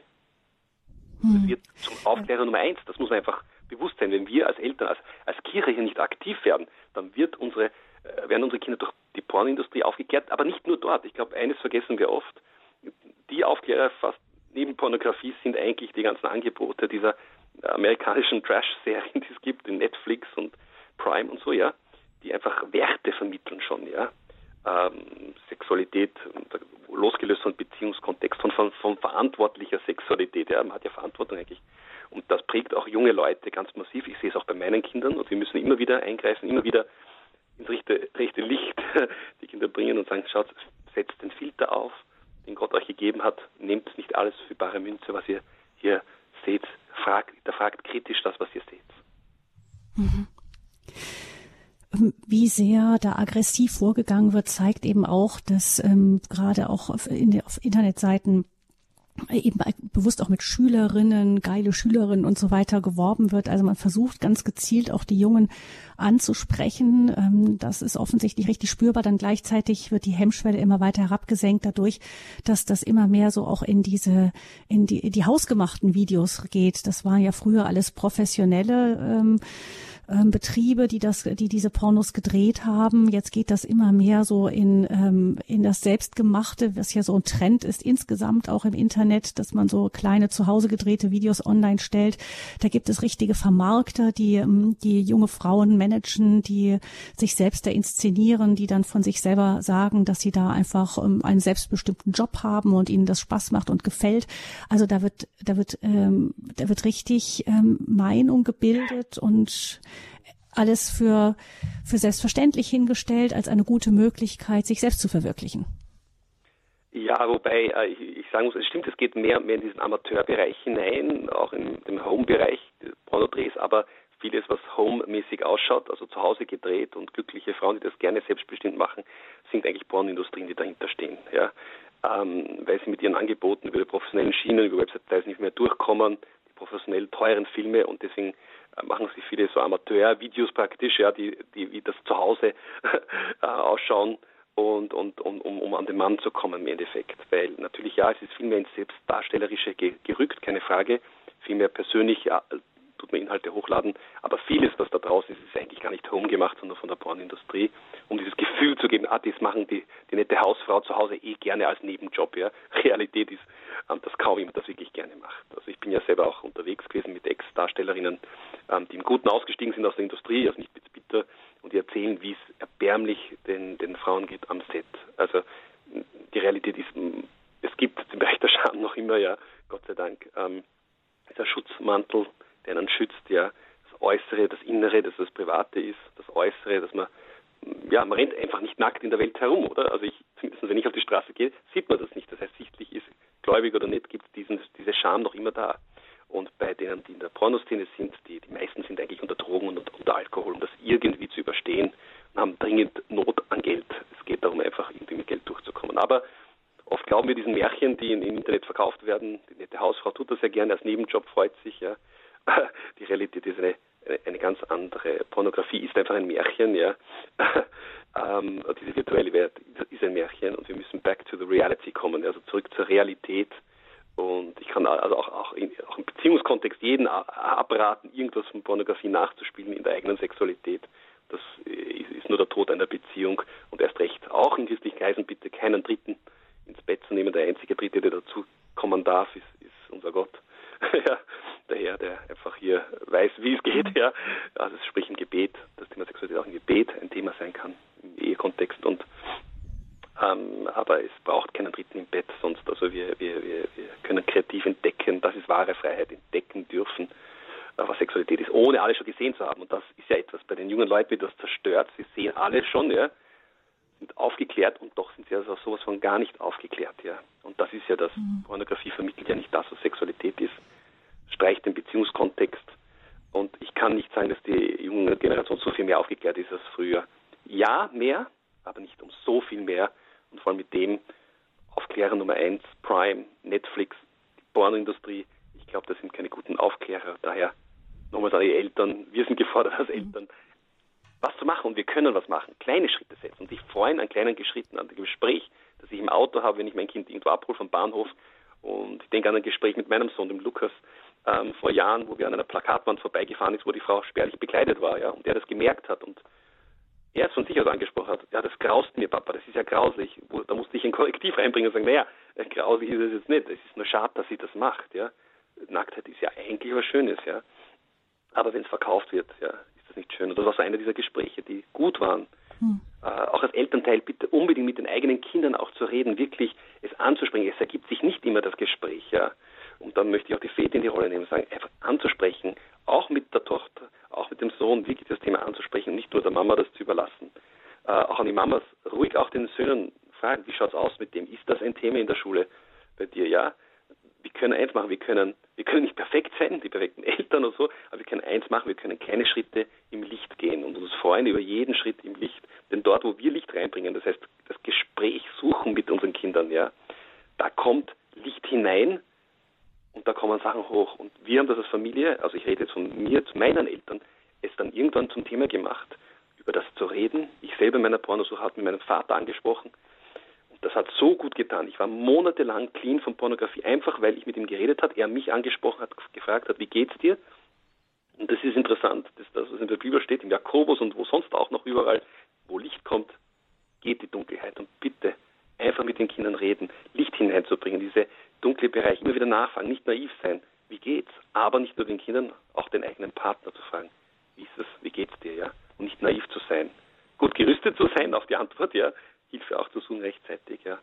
Mhm. Das wird zum Aufklärer Nummer eins. Das muss man einfach bewusst sein. Wenn wir als Eltern, als, als Kirche hier nicht aktiv werden, dann wird unsere, äh, werden unsere Kinder durch die Pornoindustrie aufgeklärt, aber nicht nur dort. Ich glaube, eines vergessen wir oft. Die Aufklärer fast neben Pornografie sind eigentlich die ganzen Angebote dieser amerikanischen Trash-Serien, die es gibt, in Netflix und Prime und so, ja, die einfach Werte vermitteln schon, ja. Ähm, Sexualität, losgelöst von Beziehungskontext, von, von, von verantwortlicher Sexualität, ja, man hat ja Verantwortung eigentlich. Und das prägt auch junge Leute ganz massiv. Ich sehe es auch bei meinen Kindern und wir müssen immer wieder eingreifen, immer wieder ins rechte, rechte Licht die Kinder bringen und sagen, schaut, setzt den Filter auf, den Gott euch gegeben hat, nehmt nicht alles für bare Münze, was ihr hier seht, fragt, fragt kritisch das, was ihr seht. Mhm. Wie sehr da aggressiv vorgegangen wird, zeigt eben auch, dass ähm, gerade auch auf, in, auf Internetseiten eben bewusst auch mit Schülerinnen, geile Schülerinnen und so weiter geworben wird. Also man versucht ganz gezielt auch die Jungen anzusprechen. Das ist offensichtlich richtig spürbar. Dann gleichzeitig wird die Hemmschwelle immer weiter herabgesenkt dadurch, dass das immer mehr so auch in diese, in die, die hausgemachten Videos geht. Das waren ja früher alles professionelle ähm, Betriebe, die das, die diese Pornos gedreht haben. Jetzt geht das immer mehr so in ähm, in das Selbstgemachte, was ja so ein Trend ist insgesamt auch im Internet, dass man so kleine zu Hause gedrehte Videos online stellt. Da gibt es richtige Vermarkter, die die junge Frauen managen, die sich selbst da inszenieren, die dann von sich selber sagen, dass sie da einfach ähm, einen selbstbestimmten Job haben und ihnen das Spaß macht und gefällt. Also da wird da wird ähm, da wird richtig ähm, Meinung gebildet und alles für, für selbstverständlich hingestellt als eine gute Möglichkeit, sich selbst zu verwirklichen. Ja, wobei äh, ich, ich sagen muss, es stimmt, es geht mehr und mehr in diesen Amateurbereich hinein, auch in dem Home-Bereich, Pornodrehs, aber vieles, was home-mäßig ausschaut, also zu Hause gedreht und glückliche Frauen, die das gerne selbstbestimmt machen, sind eigentlich Pornoindustrien, die dahinter stehen. Ja. Ähm, weil sie mit ihren Angeboten über die professionellen Schienen, über Websites nicht mehr durchkommen, die professionell teuren Filme, und deswegen machen sich viele so Amateurvideos praktisch, ja, die, die wie das zu Hause äh, ausschauen und, und, und um, um an den Mann zu kommen im Endeffekt. Weil natürlich, ja, es ist viel mehr ins Selbstdarstellerische ge- gerückt, keine Frage, viel mehr persönlich, ja, tut man Inhalte hochladen, aber vieles, was da draußen ist, ist eigentlich gar nicht home gemacht, sondern von der Pornindustrie, um dieses Gefühl zu geben, ah, das machen die, die nette Hausfrau zu Hause eh gerne als Nebenjob, ja. Realität ist, ähm, dass kaum jemand das wirklich gerne macht. Also ich bin ja selber auch unterwegs gewesen mit Ex-Darstellerinnen, ähm, die im Guten ausgestiegen sind aus der Industrie, also nicht bitter, und die erzählen, wie es erbärmlich den, den Frauen geht am Set. Also die Realität ist, es gibt den Bereich der Scham noch immer, ja, Gott sei Dank, ähm, dieser Schutzmantel, der einen schützt, ja, das Äußere, das Innere, dass das Private ist, das Äußere, dass man, ja, man rennt einfach nicht nackt in der Welt herum, oder? Also ich, zumindest wenn ich auf die Straße gehe, sieht man das nicht. Das heißt, sichtlich ist, gläubig oder nicht, gibt es diesen, diese Scham noch immer da. Und bei denen, die in der Pornoszene sind, die, die meisten sind eigentlich unter Drogen und unter Alkohol, um das irgendwie zu überstehen und haben dringend Not an Geld. Es geht darum, einfach irgendwie mit Geld durchzukommen. Aber oft glauben wir diesen Märchen, die im Internet verkauft werden, die nette Hausfrau tut das ja gerne als Nebenjob, freut sich, ja. Die Realität ist eine, eine ganz andere. Pornografie ist einfach ein Märchen, ja. ähm, diese virtuelle Welt ist ein Märchen und wir müssen back to the reality kommen, also zurück zur Realität. Und ich kann also auch, auch, in, auch im Beziehungskontext jeden abraten, irgendwas von Pornografie nachzuspielen in der eigenen Sexualität. Das ist, ist nur der Tod einer Beziehung, und erst recht auch in christlichen Kreisen bitte keinen Dritten ins Bett zu nehmen. Der einzige Dritte, der dazu kommen darf, ist, ist unser Gott. Ja, der Herr, der einfach hier weiß, wie es geht, ja. Also sprich im Gebet, das Thema Sexualität auch im Gebet ein Thema sein kann, im Ehekontext, und ähm, aber es braucht keinen Dritten im Bett sonst. Also wir, wir, wir, wir können kreativ entdecken, das ist wahre Freiheit, entdecken dürfen, was Sexualität ist, ohne alles schon gesehen zu haben. Und das ist ja etwas, bei den jungen Leuten wird das zerstört, sie sehen alles schon, ja, sind aufgeklärt, und doch sind sie also sowas von gar nicht aufgeklärt, ja. Und das ist ja das, mhm. Pornografie vermittelt ja nicht das, was Sexualität ist, streicht den Beziehungskontext, und ich kann nicht sagen, dass die junge Generation so viel mehr aufgeklärt ist als früher. Ja, mehr, aber nicht um so viel mehr, und vor allem mit dem Aufklärer Nummer eins, Prime, Netflix, die Pornoindustrie, ich glaube, das sind keine guten Aufklärer, daher nochmals an die Eltern, wir sind gefordert als Eltern, was zu machen, und wir können was machen, kleine Schritte setzen und sich freuen an kleinen Schritten, an dem Gespräch, das ich im Auto habe, wenn ich mein Kind irgendwo abhole vom Bahnhof, und ich denke an ein Gespräch mit meinem Sohn, dem Lukas, ähm, vor Jahren, wo wir an einer Plakatwand vorbeigefahren ist, wo die Frau spärlich bekleidet war, ja, und der das gemerkt hat und er es von sich aus angesprochen hat, ja, das graust mir, Papa, das ist ja grauslich, wo, da musste ich ein Korrektiv reinbringen und sagen, naja, grauslich ist es jetzt nicht, es ist nur schade, dass sie das macht, ja, Nacktheit ist ja eigentlich was Schönes, ja, aber wenn es verkauft wird, ja, ist das nicht schön. Und das war so einer dieser Gespräche, die gut waren. Hm. Äh, auch als Elternteil bitte unbedingt mit den eigenen Kindern auch zu reden, wirklich es anzusprechen. Es ergibt sich nicht immer das Gespräch, ja. Und dann möchte ich auch die Väter in die Rolle nehmen und sagen, einfach anzusprechen, auch mit der Tochter, auch mit dem Sohn, wirklich das Thema anzusprechen und nicht nur der Mama das zu überlassen. Äh, auch an die Mamas ruhig auch den Söhnen fragen, wie schaut's aus mit dem? Ist das ein Thema in der Schule bei dir? Ja. Wir können eins machen, wir können, wir können nicht perfekt sein, die perfekten Eltern oder so, aber wir können eins machen, wir können kleine Schritte im Licht gehen und uns freuen über jeden Schritt im Licht. Denn dort, wo wir Licht reinbringen, das heißt, das Gespräch suchen mit unseren Kindern, ja, da kommt Licht hinein und da kommen Sachen hoch. Und wir haben das als Familie, also ich rede jetzt von mir, zu meinen Eltern, es dann irgendwann zum Thema gemacht, über das zu reden. Ich selber in meiner Pornosuche habe mit meinem Vater angesprochen. Und das hat so gut getan. Ich war monatelang clean von Pornografie, einfach weil ich mit ihm geredet habe, er mich angesprochen hat, gefragt hat, wie geht's dir? Und das ist interessant, dass das, was in der Bibel steht, im Jakobus und wo sonst auch noch überall, wo Licht kommt, geht die Dunkelheit. Und bitte einfach mit den Kindern reden, Licht hineinzubringen, diese dunkle Bereiche immer wieder nachfragen, nicht naiv sein. Wie geht's? Aber nicht nur den Kindern, auch den eigenen Partner zu fragen. Wie ist es? Wie geht's dir? Ja? Und nicht naiv zu sein. Gut gerüstet zu sein auf die Antwort, ja. Hilfe auch zu suchen rechtzeitig, ja.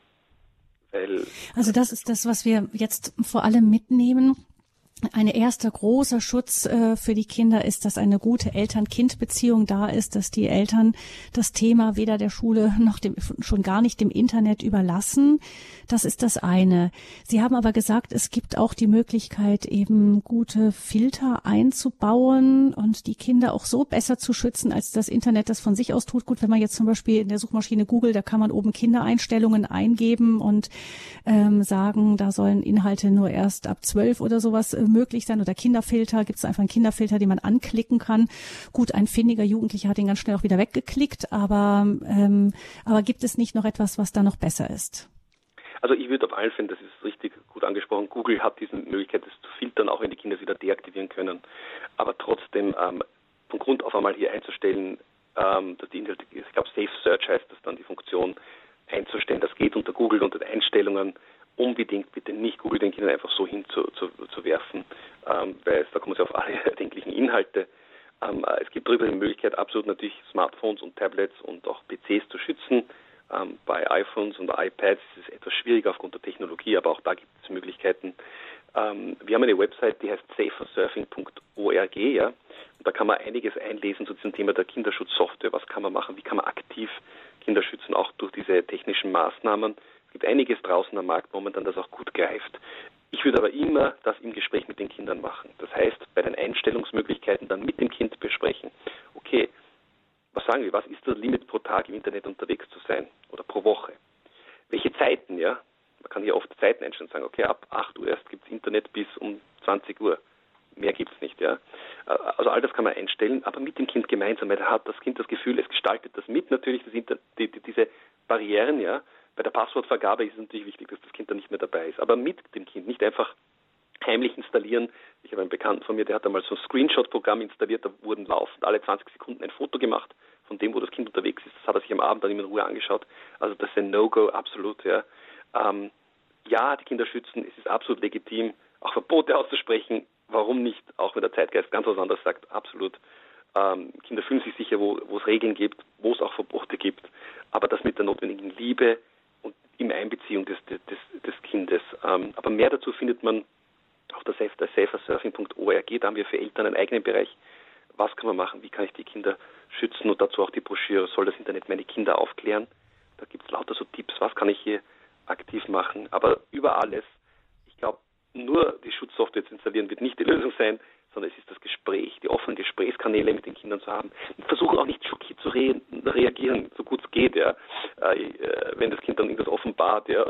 Weil, also das ist das, was wir jetzt vor allem mitnehmen. Ein erster großer Schutz äh, für die Kinder ist, dass eine gute Eltern-Kind-Beziehung da ist, dass die Eltern das Thema weder der Schule noch dem, schon gar nicht dem Internet überlassen. Das ist das eine. Sie haben aber gesagt, es gibt auch die Möglichkeit, eben gute Filter einzubauen und die Kinder auch so besser zu schützen, als das Internet das von sich aus tut. Gut, wenn man jetzt zum Beispiel in der Suchmaschine Google, da kann man oben Kindereinstellungen eingeben und ähm, sagen, da sollen Inhalte nur erst ab zwölf oder sowas äh, möglich sein oder Kinderfilter, gibt es einfach einen Kinderfilter, den man anklicken kann. Gut, ein findiger Jugendlicher hat den ganz schnell auch wieder weggeklickt, aber, ähm, aber gibt es nicht noch etwas, was da noch besser ist? Also ich würde auf allen Fällen, das ist richtig gut angesprochen, Google hat diese Möglichkeit, das zu filtern, auch wenn die Kinder es wieder deaktivieren können. Aber trotzdem ähm, von Grund auf einmal hier einzustellen, ähm, dass die Inhalte, ich glaube Safe Search heißt das dann, die Funktion einzustellen, das geht unter Google, unter den Einstellungen, unbedingt bitte nicht Google den Kindern einfach so hinzuwerfen, ähm, weil da kommen sie auf alle erdenklichen Inhalte. Ähm, es gibt darüber die Möglichkeit, absolut natürlich Smartphones und Tablets und auch P Cs zu schützen. Ähm, bei iPhones und iPads ist es etwas schwieriger aufgrund der Technologie, aber auch da gibt es Möglichkeiten. Ähm, wir haben eine Website, die heißt safer surfing punkt org, ja, und da kann man einiges einlesen zu diesem Thema der Kinderschutzsoftware. Was kann man machen? Wie kann man aktiv Kinder schützen, auch durch diese technischen Maßnahmen? Es gibt einiges draußen am Markt momentan, das auch gut greift. Ich würde aber immer das im Gespräch mit den Kindern machen. Das heißt, bei den Einstellungsmöglichkeiten dann mit dem Kind besprechen. Okay, was sagen wir, was ist das Limit pro Tag im Internet unterwegs zu sein oder pro Woche? Welche Zeiten, ja? Man kann hier oft Zeiten einstellen und sagen, okay, ab acht Uhr erst gibt es Internet bis um zwanzig Uhr. Mehr gibt es nicht, ja. Also all das kann man einstellen, aber mit dem Kind gemeinsam, weil da hat das Kind das Gefühl, es gestaltet das mit, natürlich das Inter- die, die, diese Barrieren, ja. Bei der Passwortvergabe ist es natürlich wichtig, dass das Kind da nicht mehr dabei ist. Aber mit dem Kind, nicht einfach heimlich installieren. Ich habe einen Bekannten von mir, der hat einmal so ein Screenshot-Programm installiert, da wurden laufend alle zwanzig Sekunden ein Foto gemacht von dem, wo das Kind unterwegs ist. Das hat er sich am Abend dann immer in Ruhe angeschaut. Also das ist ein No-Go, absolut. Ja, ähm, ja, die Kinder schützen, es ist absolut legitim, auch Verbote auszusprechen. Warum nicht? Auch wenn der Zeitgeist ganz was anderes sagt, absolut. Ähm, Kinder fühlen sich sicher, wo, wo es Regeln gibt, wo es auch Verbote gibt. Aber das mit der notwendigen Liebe und in Einbeziehung des, des, des Kindes. Ähm, aber mehr dazu findet man auf der safer surfing punkt org. Da haben wir für Eltern einen eigenen Bereich. Was kann man machen? Wie kann ich die Kinder schützen? Und dazu auch die Broschüre. Soll das Internet meine Kinder aufklären? Da gibt es lauter so Tipps. Was kann ich hier aktiv machen? Aber über alles, ich glaube, nur die Schutzsoftware zu installieren wird nicht die Lösung sein, sondern es ist das Gespräch, die offenen Gesprächskanäle mit den Kindern zu haben. Und versuchen auch nicht schockiert zu re- reagieren, so gut es geht, ja. Äh, wenn das Kind dann irgendwas offenbart, ja.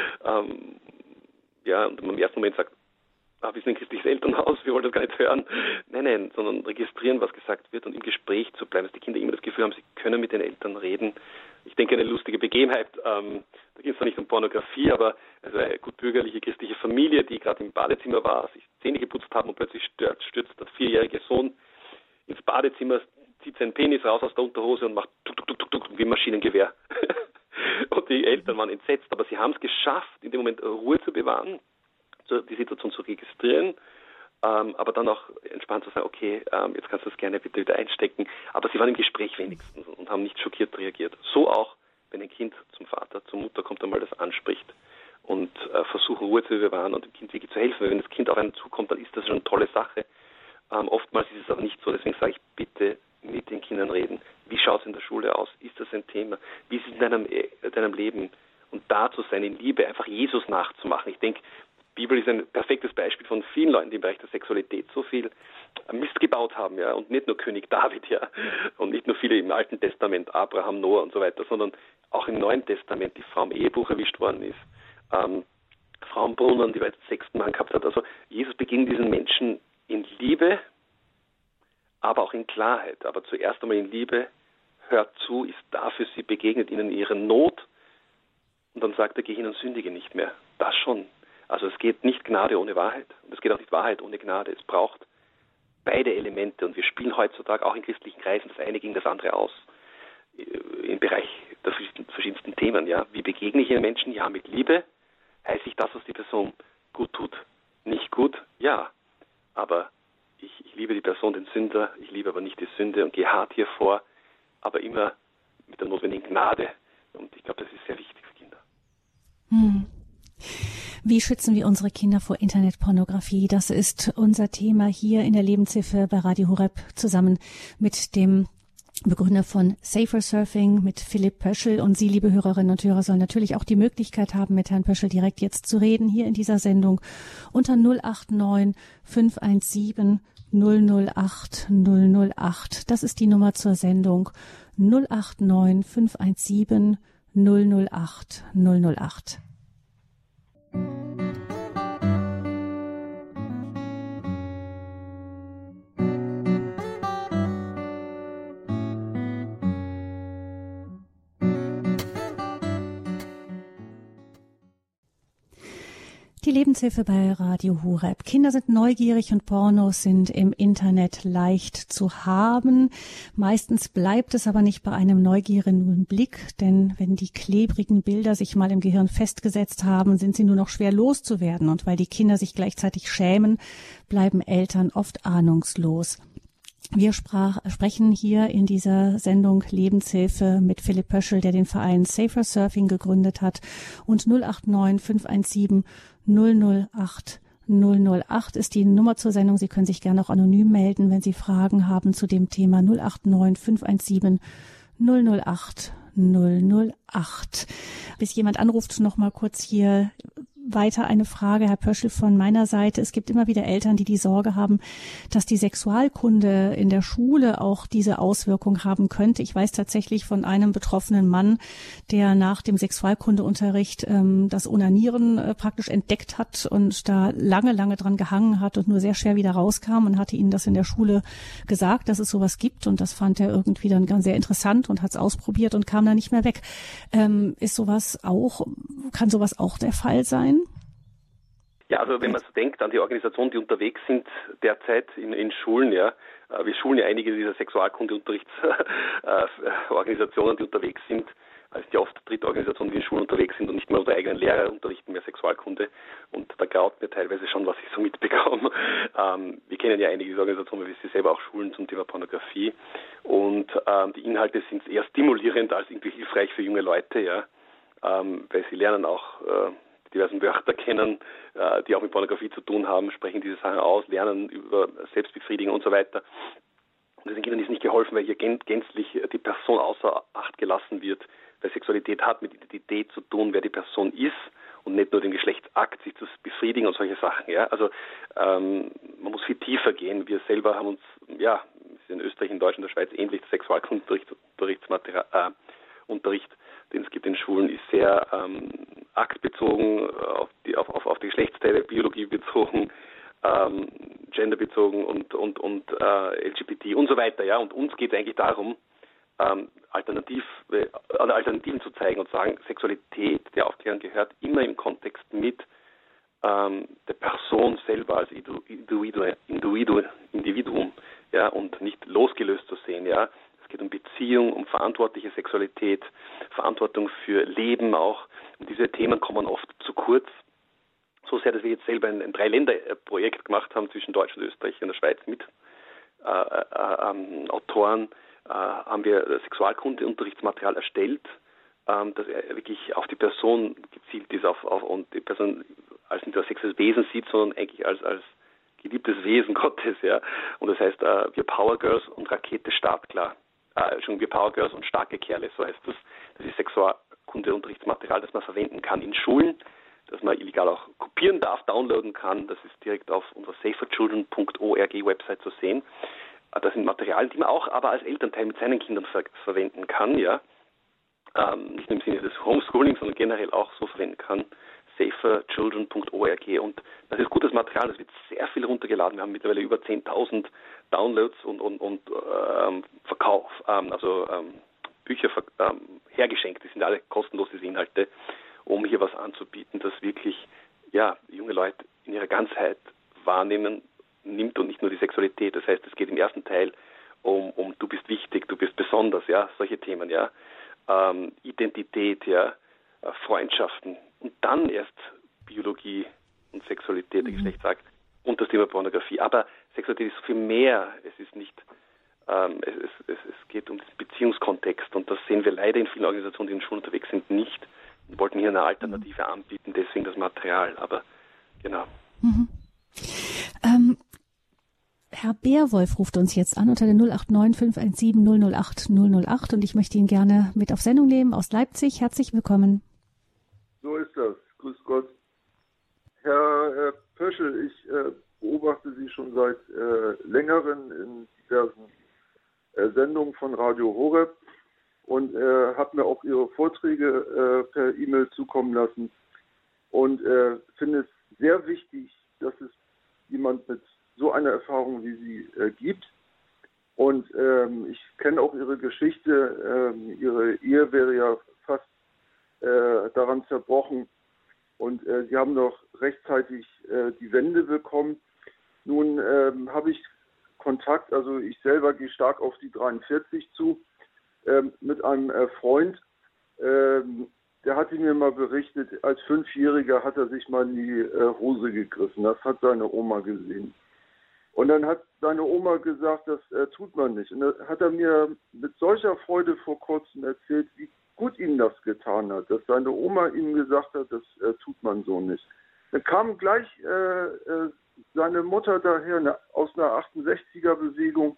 ähm, ja, und man im ersten Moment sagt, ah, wir sind ein christliches Elternhaus, wir wollen das gar nicht hören. Nein, nein, sondern registrieren, was gesagt wird und im Gespräch zu bleiben, dass die Kinder immer das Gefühl haben, sie können mit den Eltern reden. Ich denke, eine lustige Begebenheit, ähm, da geht es zwar nicht um Pornografie, aber also eine gut bürgerliche christliche Familie, die gerade im Badezimmer war, sich Zähne geputzt haben und plötzlich stürzt, stürzt der vierjährige Sohn ins Badezimmer, zieht seinen Penis raus aus der Unterhose und macht tuk, tuk, tuk, tuk, tuk, wie ein Maschinengewehr. Und die Eltern waren entsetzt, aber sie haben es geschafft, in dem Moment Ruhe zu bewahren, die Situation zu registrieren, ähm, aber dann auch entspannt zu sagen, okay, ähm, jetzt kannst du das gerne bitte wieder einstecken. Aber sie waren im Gespräch wenigstens und haben nicht schockiert reagiert. So auch, wenn ein Kind zum Vater, zur Mutter kommt, einmal das anspricht und äh, versuchen, Ruhe zu bewahren und dem Kind wirklich zu helfen. Weil wenn das Kind auf einen zukommt, dann ist das schon eine tolle Sache. Ähm, oftmals ist es aber nicht so, deswegen sage ich, bitte mit den Kindern reden. Wie schaut es in der Schule aus? Ist das ein Thema? Wie ist es in deinem, äh, deinem Leben? Und da zu sein, in Liebe, einfach Jesus nachzumachen. Ich denke, die Bibel ist ein perfektes Beispiel von vielen Leuten, die im Bereich der Sexualität so viel Mist gebaut haben, ja, und nicht nur König David, ja, und nicht nur viele im Alten Testament, Abraham, Noah und so weiter, sondern auch im Neuen Testament die Frau im Ehebuch erwischt worden ist, ähm, Frauenbrunnen, die er jetzt sechsten Mann gehabt hat. Also Jesus begegnet diesen Menschen in Liebe, aber auch in Klarheit. Aber zuerst einmal in Liebe, hört zu, ist da für sie, begegnet ihnen ihre Not und dann sagt er, geh hin und sündige nicht mehr. Das schon. Also es geht nicht Gnade ohne Wahrheit und es geht auch nicht Wahrheit ohne Gnade. Es braucht beide Elemente und wir spielen heutzutage auch in christlichen Kreisen das eine gegen das andere aus. Im Bereich der verschiedensten Themen. Ja. Wie begegne ich den Menschen? Ja, mit Liebe. Heißt ich das, was die Person gut tut, nicht gut? Ja. Aber ich, ich liebe die Person, den Sünder, ich liebe aber nicht die Sünde und gehe hart hier vor, aber immer mit der notwendigen Gnade. Und ich glaube, das ist sehr wichtig für Kinder. Hm. Wie schützen wir unsere Kinder vor Internetpornografie? Das ist unser Thema hier in der Lebenshilfe bei Radio Horeb zusammen mit dem Begründer von Safer Surfing, mit Philipp Pöschl. Und Sie, liebe Hörerinnen und Hörer, sollen natürlich auch die Möglichkeit haben, mit Herrn Pöschl direkt jetzt zu reden, hier in dieser Sendung unter null acht neun fünf eins sieben null null acht null null acht. Das ist die Nummer zur Sendung null acht neun fünf eins sieben null null acht null null acht. Die Lebenshilfe bei Radio Horeb. Kinder sind neugierig und Pornos sind im Internet leicht zu haben. Meistens bleibt es aber nicht bei einem neugierigen Blick, denn wenn die klebrigen Bilder sich mal im Gehirn festgesetzt haben, sind sie nur noch schwer loszuwerden. Und weil die Kinder sich gleichzeitig schämen, bleiben Eltern oft ahnungslos. Wir sprach, sprechen hier in dieser Sendung Lebenshilfe mit Philipp Pöschl, der den Verein Safer Surfing gegründet hat, und null acht neun fünf eins sieben null null acht null null acht ist die Nummer zur Sendung. Sie können sich gerne auch anonym melden, wenn Sie Fragen haben zu dem Thema. null acht neun fünf eins sieben null null acht null null acht. Bis jemand anruft, noch mal kurz hier weiter eine Frage, Herr Pöschl, von meiner Seite. Es gibt immer wieder Eltern, die die Sorge haben, dass die Sexualkunde in der Schule auch diese Auswirkung haben könnte. Ich weiß tatsächlich von einem betroffenen Mann, der nach dem Sexualkundeunterricht ähm, das Onanieren äh, praktisch entdeckt hat und da lange, lange dran gehangen hat und nur sehr schwer wieder rauskam, und hatte ihnen das in der Schule gesagt, dass es sowas gibt, und das fand er irgendwie dann ganz sehr interessant und hat es ausprobiert und kam da nicht mehr weg. Ähm, ist sowas auch, kann sowas auch der Fall sein? Ja, also wenn man so denkt an die Organisationen, die unterwegs sind derzeit in, in Schulen, ja, wir schulen ja einige dieser Sexualkundeunterrichtsorganisationen, die unterwegs sind, also die oft Drittorganisationen, die in Schulen unterwegs sind und nicht mehr unsere eigenen Lehrer unterrichten mehr Sexualkunde, und da graut mir teilweise schon, was ich so mitbekomme. Ähm, wir kennen ja einige dieser Organisationen, weil wir sie selber auch schulen zum Thema Pornografie, und ähm, die Inhalte sind eher stimulierend als irgendwie hilfreich für junge Leute, ja, ähm, weil sie lernen auch äh, diversen Wörter kennen, äh, die auch mit Pornografie zu tun haben, sprechen diese Sachen aus, lernen über Selbstbefriedigung und so weiter. Und diesen Kindern ist nicht geholfen, weil hier gänzlich die Person außer Acht gelassen wird, weil Sexualität hat mit Identität zu tun, wer die Person ist, und nicht nur den Geschlechtsakt, sich zu befriedigen und solche Sachen. Ja? Also ähm, man muss viel tiefer gehen. Wir selber haben uns, ja, in Österreich, in Deutschland, in der Schweiz ähnlich, Sexualkundenunterricht, Unterrichtsmaterial, äh, Unterricht, den es gibt in Schulen, ist sehr ähm, aktbezogen, auf die, auf, auf, auf die Geschlechtsteile, Biologie bezogen, ähm, Gender bezogen und, und, und äh, L G B T und so weiter. Ja? Und uns geht es eigentlich darum, ähm, Alternativ, äh, Alternativen zu zeigen und sagen, Sexualität, der Aufklärung gehört immer im Kontext mit ähm, der Person selber als Individuum, Individuum, Individuum, ja, und nicht losgelöst zu sehen. Ja? Es geht um Beziehung, um verantwortliche Sexualität, Verantwortung für Leben auch. Und diese Themen kommen oft zu kurz. So sehr, dass wir jetzt selber ein, ein Drei-Länder-Projekt gemacht haben zwischen Deutschland, Österreich und der Schweiz mit äh, äh, ähm, Autoren, äh, haben wir Sexualkundeunterrichtsmaterial erstellt, ähm, das wirklich auf die Person gezielt ist auf, auf, und die Person als nicht als sexuelles Wesen sieht, sondern eigentlich als, als geliebtes Wesen Gottes. Ja. Und das heißt, äh, wir Power Girls und Rakete startklar. Äh, schon wir Power Girls und starke Kerle, so heißt das. Das ist Sexualkundeunterrichtsmaterial, das man verwenden kann in Schulen, das man illegal auch kopieren darf, downloaden kann. Das ist direkt auf unserer safer children punkt org Website zu sehen. Das sind Materialien, die man auch aber als Elternteil mit seinen Kindern ver- verwenden kann, ja. Ähm, nicht nur im Sinne des Homeschooling, sondern generell auch so verwenden kann, safer children punkt org und das ist gutes Material, das wird sehr viel runtergeladen. Wir haben mittlerweile über zehntausend Downloads und, und, und ähm, Verkauf, ähm, also ähm, Bücher ähm, hergeschenkt. Die sind alle kostenlos, diese Inhalte, um hier was anzubieten, das wirklich ja, junge Leute in ihrer Ganzheit wahrnehmen nimmt und nicht nur die Sexualität. Das heißt, es geht im ersten Teil um, um du bist wichtig, du bist besonders, ja, solche Themen, ja, ähm, Identität, ja, äh, Freundschaften und dann erst Biologie und Sexualität, der Geschlechtsakt und das Thema Pornografie. Aber Sexualität ist so viel mehr. Es ist nicht, ähm, es, es, es geht um den Beziehungskontext und das sehen wir leider in vielen Organisationen, die in Schulen unterwegs sind, nicht. Wir wollten hier eine Alternative anbieten, deswegen das Material. Aber genau. Mhm. Ähm, Herr Beerwolf ruft uns jetzt an unter der null acht neun fünf eins sieben null null acht null null acht und ich möchte ihn gerne mit auf Sendung nehmen aus Leipzig. Herzlich willkommen. So ist das. Grüß Gott. Herr äh, Pöschel, ich äh, beobachte Sie schon seit äh, längerem in diversen äh, Sendungen von Radio Horeb und äh, habe mir auch Ihre Vorträge äh, per E-Mail zukommen lassen und äh, finde es sehr wichtig, dass es jemand mit so einer Erfahrung wie Sie äh, gibt. Und ähm, ich kenne auch Ihre Geschichte. Ähm, Ihre Ehe wäre ja fast äh, daran zerbrochen. Und äh, Sie haben noch rechtzeitig äh, die Wende bekommen. Nun ähm, habe ich Kontakt, also ich selber gehe stark auf die dreiundvierzig zu, ähm, mit einem äh, Freund. Ähm, der hatte mir mal berichtet, als Fünfjähriger hat er sich mal in die äh, Hose gegriffen. Das hat seine Oma gesehen. Und dann hat seine Oma gesagt, das äh, tut man nicht. Und dann hat er mir mit solcher Freude vor kurzem erzählt, wie gut ihm das getan hat, dass seine Oma ihm gesagt hat, das äh, tut man so nicht. Dann kam gleich äh, äh, seine Mutter daher eine, aus einer achtundsechziger-Bewegung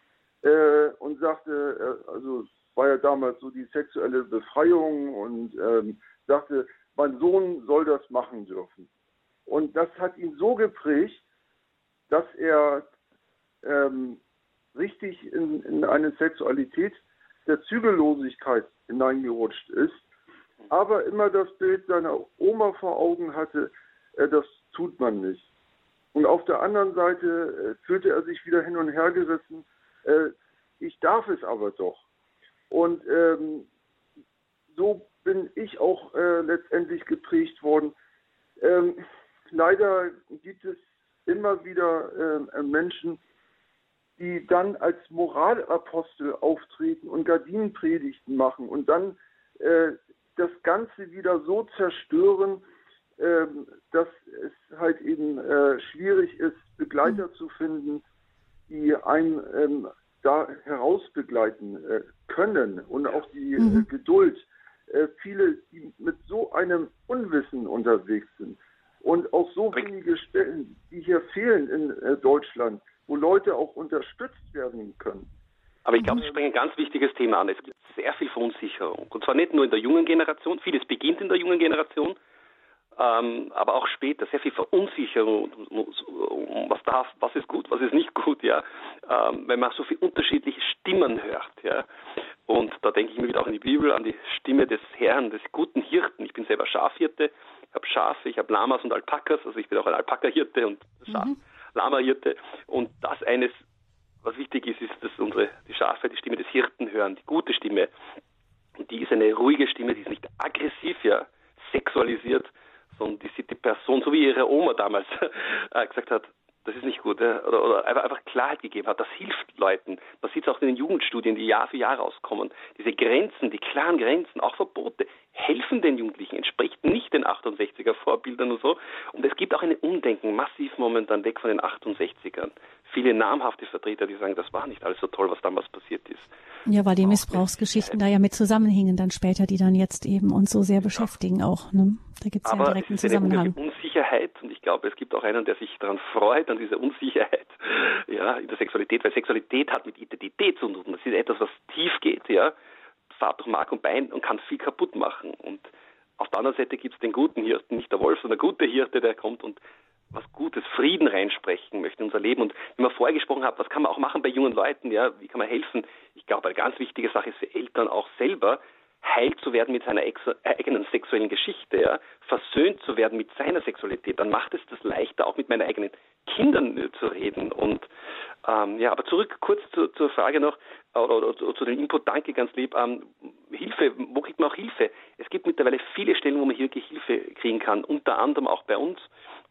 äh, und sagte, äh, also war ja damals so die sexuelle Befreiung und ähm, sagte, mein Sohn soll das machen dürfen. Und das hat ihn so geprägt, dass er ähm, richtig in, in eine Sexualität der Zügellosigkeit hineingerutscht ist, aber immer das Bild seiner Oma vor Augen hatte, äh, das tut man nicht. Und auf der anderen Seite äh, fühlte er sich wieder hin und her gerissen, äh, ich darf es aber doch. Und ähm, so bin ich auch äh, letztendlich geprägt worden. Ähm, leider gibt es immer wieder äh, Menschen, die dann als Moralapostel auftreten und Gardinenpredigten machen und dann äh, das Ganze wieder so zerstören, äh, dass es halt eben äh, schwierig ist, Begleiter mhm. zu finden, die einen ähm, da herausbegleiten äh, können und auch die mhm. äh, Geduld. Äh, viele, die mit so einem Unwissen unterwegs sind und auch so wenige Stellen, die hier fehlen in äh, Deutschland, wo Leute auch unterstützt werden können. Aber ich glaube, Sie sprechen ein ganz wichtiges Thema an. Es gibt sehr viel Verunsicherung. Und zwar nicht nur in der jungen Generation, vieles beginnt in der jungen Generation, ähm, aber auch später sehr viel Verunsicherung, was darf, was ist gut, was ist nicht gut, ja, ähm, wenn man so viele unterschiedliche Stimmen hört, ja. Und da denke ich mir wieder auch in die Bibel an die Stimme des Herrn, des guten Hirten. Ich bin selber Schafhirte, ich habe Schafe, ich habe Lamas und Alpakas, also ich bin auch ein Alpaka-Hirte und Schaf, mhm. Lama-Hirte. Und das eines, was wichtig ist, ist, dass unsere die Schafe die Stimme des Hirten hören, die gute Stimme. Und die ist eine ruhige Stimme, die ist nicht aggressiv, ja, sexualisiert, sondern die sieht die Person, so wie ihre Oma damals äh, gesagt hat, das ist nicht gut, ja, oder, oder einfach, einfach Klarheit gegeben hat. Das hilft Leuten. Man sieht es auch in den Jugendstudien, die Jahr für Jahr rauskommen. Diese Grenzen, die klaren Grenzen, auch Verbote, helfen den Jugendlichen, entspricht nicht den achtundsechziger Vorbildern und so. Und es gibt auch ein Umdenken, massiv momentan weg von den achtundsechzigern. Viele namhafte Vertreter, die sagen, das war nicht alles so toll, was damals passiert ist. Ja, weil die Missbrauchsgeschichten da ja mit zusammenhingen dann später, die dann jetzt eben uns so sehr beschäftigen auch. Ne? Da gibt es ja einen direkten Zusammenhang. Aber Unsicherheit, und ich glaube, es gibt auch einen, der sich daran freut, an dieser Unsicherheit ja, in der Sexualität, weil Sexualität hat mit Identität zu tun. Das ist etwas, was tief geht, ja, fahrt durch Mark und Bein und kann viel kaputt machen. Und auf der anderen Seite gibt es den guten Hirten, nicht der Wolf, sondern der gute Hirte, der kommt und was Gutes, Frieden reinsprechen möchte in unser Leben. Und wie man vorher gesprochen hat, was kann man auch machen bei jungen Leuten, ja, wie kann man helfen? Ich glaube, eine ganz wichtige Sache ist für Eltern auch selber, heil zu werden mit seiner ex- eigenen sexuellen Geschichte, ja, versöhnt zu werden mit seiner Sexualität, dann macht es das leichter, auch mit meinen eigenen Kindern äh, zu reden. Und ähm, ja, aber zurück kurz zu, zur Frage noch, oder, oder, oder zu dem Input, danke ganz lieb, ähm, Hilfe, wo kriegt man auch Hilfe? Es gibt mittlerweile viele Stellen, wo man hier wirklich Hilfe kriegen kann, unter anderem auch bei uns.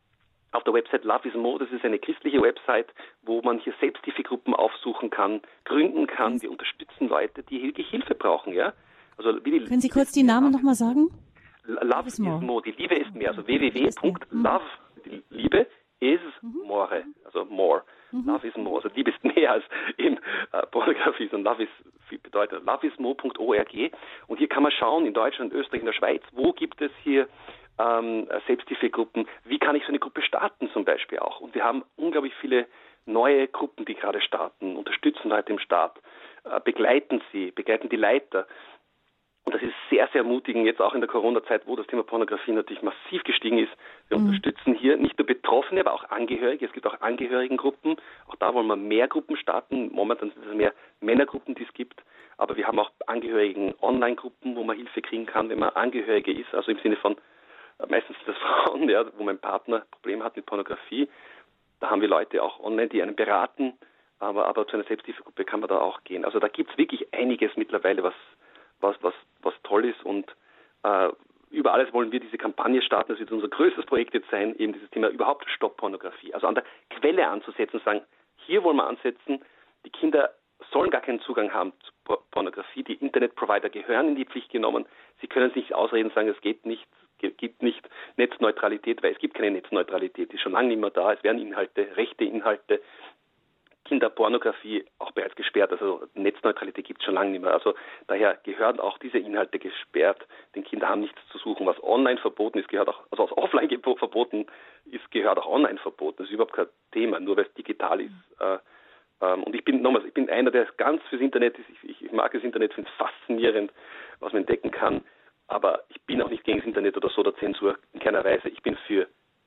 Auf der Website Love is More, das ist eine christliche Website, wo man hier Selbsthilfegruppen aufsuchen kann, gründen kann. Wir unterstützen Leute, die wirklich Hilfe brauchen, ja. Also wie die Können Sie kurz die Namen nochmal sagen? Love, Love is more. more. Die Liebe ist mehr. Also w w w Punkt love, die Liebe is mhm. more. Also more. Mhm. Love is more. Also Liebe ist mehr als in äh, Pornografie, sondern Love is bedeutet love is more Punkt org. Und hier kann man schauen, in Deutschland, Österreich, in der Schweiz, wo gibt es hier Ähm, Selbsthilfegruppen, wie kann ich so eine Gruppe starten zum Beispiel auch. Und wir haben unglaublich viele neue Gruppen, die gerade starten, unterstützen Leute im Start, äh, begleiten sie, begleiten die Leiter. Und das ist sehr, sehr ermutigend, jetzt auch in der Corona-Zeit, wo das Thema Pornografie natürlich massiv gestiegen ist. Wir mhm. unterstützen hier nicht nur Betroffene, aber auch Angehörige. Es gibt auch Angehörigengruppen. Auch da wollen wir mehr Gruppen starten. Momentan sind es mehr Männergruppen, die es gibt. Aber wir haben auch Angehörigen-Online-Gruppen, wo man Hilfe kriegen kann, wenn man Angehörige ist. Also im Sinne von meistens sind das Frauen, ja, wo mein Partner Probleme hat mit Pornografie. Da haben wir Leute auch online, die einen beraten, aber, aber zu einer Selbsthilfegruppe kann man da auch gehen. Also da gibt es wirklich einiges mittlerweile, was, was, was, was toll ist. Und äh, über alles wollen wir diese Kampagne starten. Das wird unser größtes Projekt jetzt sein, eben dieses Thema überhaupt Stopp Pornografie. Also an der Quelle anzusetzen und sagen, hier wollen wir ansetzen, die Kinder sollen gar keinen Zugang haben zu Pornografie. Die Internetprovider gehören in die Pflicht genommen. Sie können sich nicht ausreden und sagen, es geht nicht. gibt nicht Netzneutralität, weil es gibt keine Netzneutralität, die ist schon lange nicht mehr da. Es werden Inhalte, rechte Inhalte, Kinderpornografie auch bereits gesperrt. Also Netzneutralität gibt es schon lange nicht mehr. Also daher gehören auch diese Inhalte gesperrt. Denn Kinder haben nichts zu suchen. Was online verboten ist, gehört auch, also was offline verboten ist, gehört auch online verboten. Das ist überhaupt kein Thema, nur weil es digital ist. Äh, ähm, und ich bin nochmals, ich bin einer, der ganz fürs Internet ist. Ich, ich mag das Internet, finde es faszinierend, was man entdecken kann. Aber ich bin auch nicht gegen das Internet oder so, der Zensur in keiner Weise. Ich bin für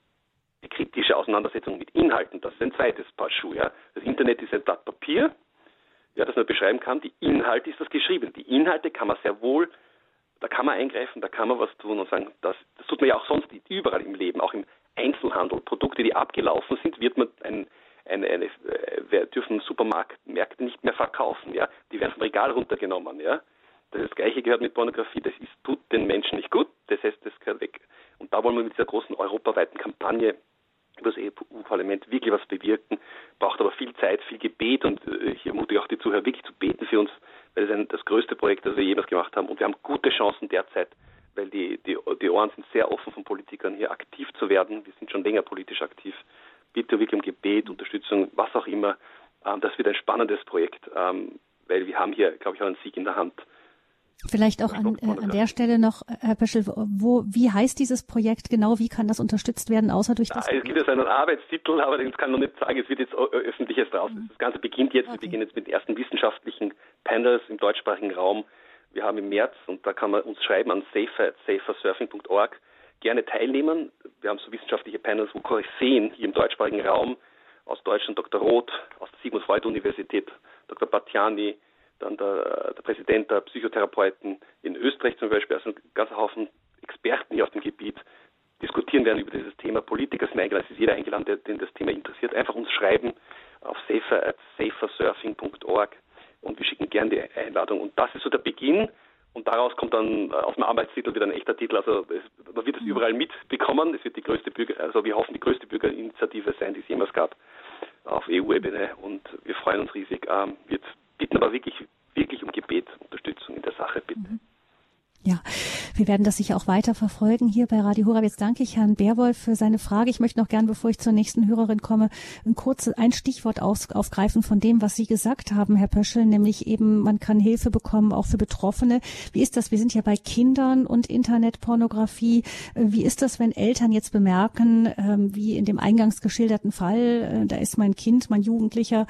die kritische Auseinandersetzung mit Inhalten. Das ist ein zweites Paar Schuhe. Ja. Das Internet ist ein Blatt Papier, ja, das man beschreiben kann. Die Inhalte ist das Geschriebene. Die Inhalte kann man sehr wohl, da kann man eingreifen, da kann man was tun und sagen, das, das tut man ja auch sonst überall im Leben, auch im Einzelhandel. Produkte, die abgelaufen sind, wird man ein, eine, eine, eine, dürfen Supermärkte nicht mehr verkaufen. Ja. Die werden vom Regal runtergenommen. Ja. Das Gleiche gehört mit Pornografie, das ist, tut den Menschen nicht gut, das heißt, das gehört weg. Und da wollen wir mit dieser großen europaweiten Kampagne über das E U-Parlament wirklich was bewirken, braucht aber viel Zeit, viel Gebet und ich ermutige auch die Zuhörer wirklich zu beten für uns, weil das ist das größte Projekt, das wir jemals gemacht haben und wir haben gute Chancen derzeit, weil die, die, die Ohren sind sehr offen von Politikern, hier aktiv zu werden. Wir sind schon länger politisch aktiv. Bitte wirklich um Gebet, Unterstützung, was auch immer. Das wird ein spannendes Projekt, weil wir haben hier, glaube ich, auch einen Sieg in der Hand. Vielleicht auch an, äh, an der Stelle noch, Herr Pöschel, wo, wie heißt dieses Projekt genau? Wie kann das unterstützt werden, außer durch das? Ja, es gibt jetzt einen Arbeitstitel, aber den kann ich noch nicht sagen. Es wird jetzt öffentliches draus. Mhm. Das Ganze beginnt jetzt. Okay. Wir beginnen jetzt mit den ersten wissenschaftlichen Panels im deutschsprachigen Raum. Wir haben im März, und da kann man uns schreiben an safer at safersurfing Punkt org, gerne teilnehmen. Wir haben so wissenschaftliche Panels, wo Koryphäen hier im deutschsprachigen Raum aus Deutschland, Doktor Roth, aus der Sigmund Freud Universität, Doktor Batjani, dann der, der Präsident der Psychotherapeuten in Österreich zum Beispiel, also ein ganzer Haufen Experten hier auf dem Gebiet, diskutieren werden über dieses Thema. Politiker sind eingeladen, es ist jeder eingeladen, der, den das Thema interessiert. Einfach uns schreiben auf safer at safersurfing Punkt org und wir schicken gerne die Einladung. Und das ist so der Beginn und daraus kommt dann auf dem Arbeitstitel wieder ein echter Titel. Also es, man wird es überall mitbekommen. Es wird die größte Bürger, also wir hoffen, die größte Bürgerinitiative sein, die es jemals gab auf E U-Ebene und wir freuen uns riesig. Ähm, wir bitten aber wirklich, wirklich um Gebet, Unterstützung in der Sache, bitte. Mhm. Ja, wir werden das sicher auch weiter verfolgen hier bei Radio Horeb. Jetzt danke ich Herrn Berwold für seine Frage. Ich möchte noch gern, bevor ich zur nächsten Hörerin komme, ein kurzes ein Stichwort aus, aufgreifen von dem, was Sie gesagt haben, Herr Pöschel, nämlich eben, man kann Hilfe bekommen, auch für Betroffene. Wie ist das? Wir sind ja bei Kindern und Internetpornografie. Wie ist das, wenn Eltern jetzt bemerken, wie in dem eingangs geschilderten Fall, da ist mein Kind, mein jugendlicher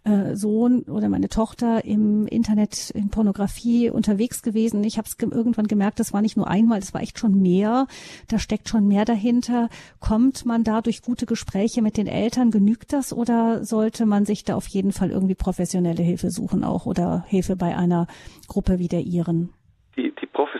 Sohn oder meine Tochter im Internet, in Pornografie unterwegs gewesen. Ich habe es irgendwann gemerkt, das war nicht nur einmal, das war echt schon mehr. Da steckt schon mehr dahinter. Kommt man da durch gute Gespräche mit den Eltern? Genügt das oder sollte man sich da auf jeden Fall irgendwie professionelle Hilfe suchen auch oder Hilfe bei einer Gruppe wie der Ihren? Die, die Prof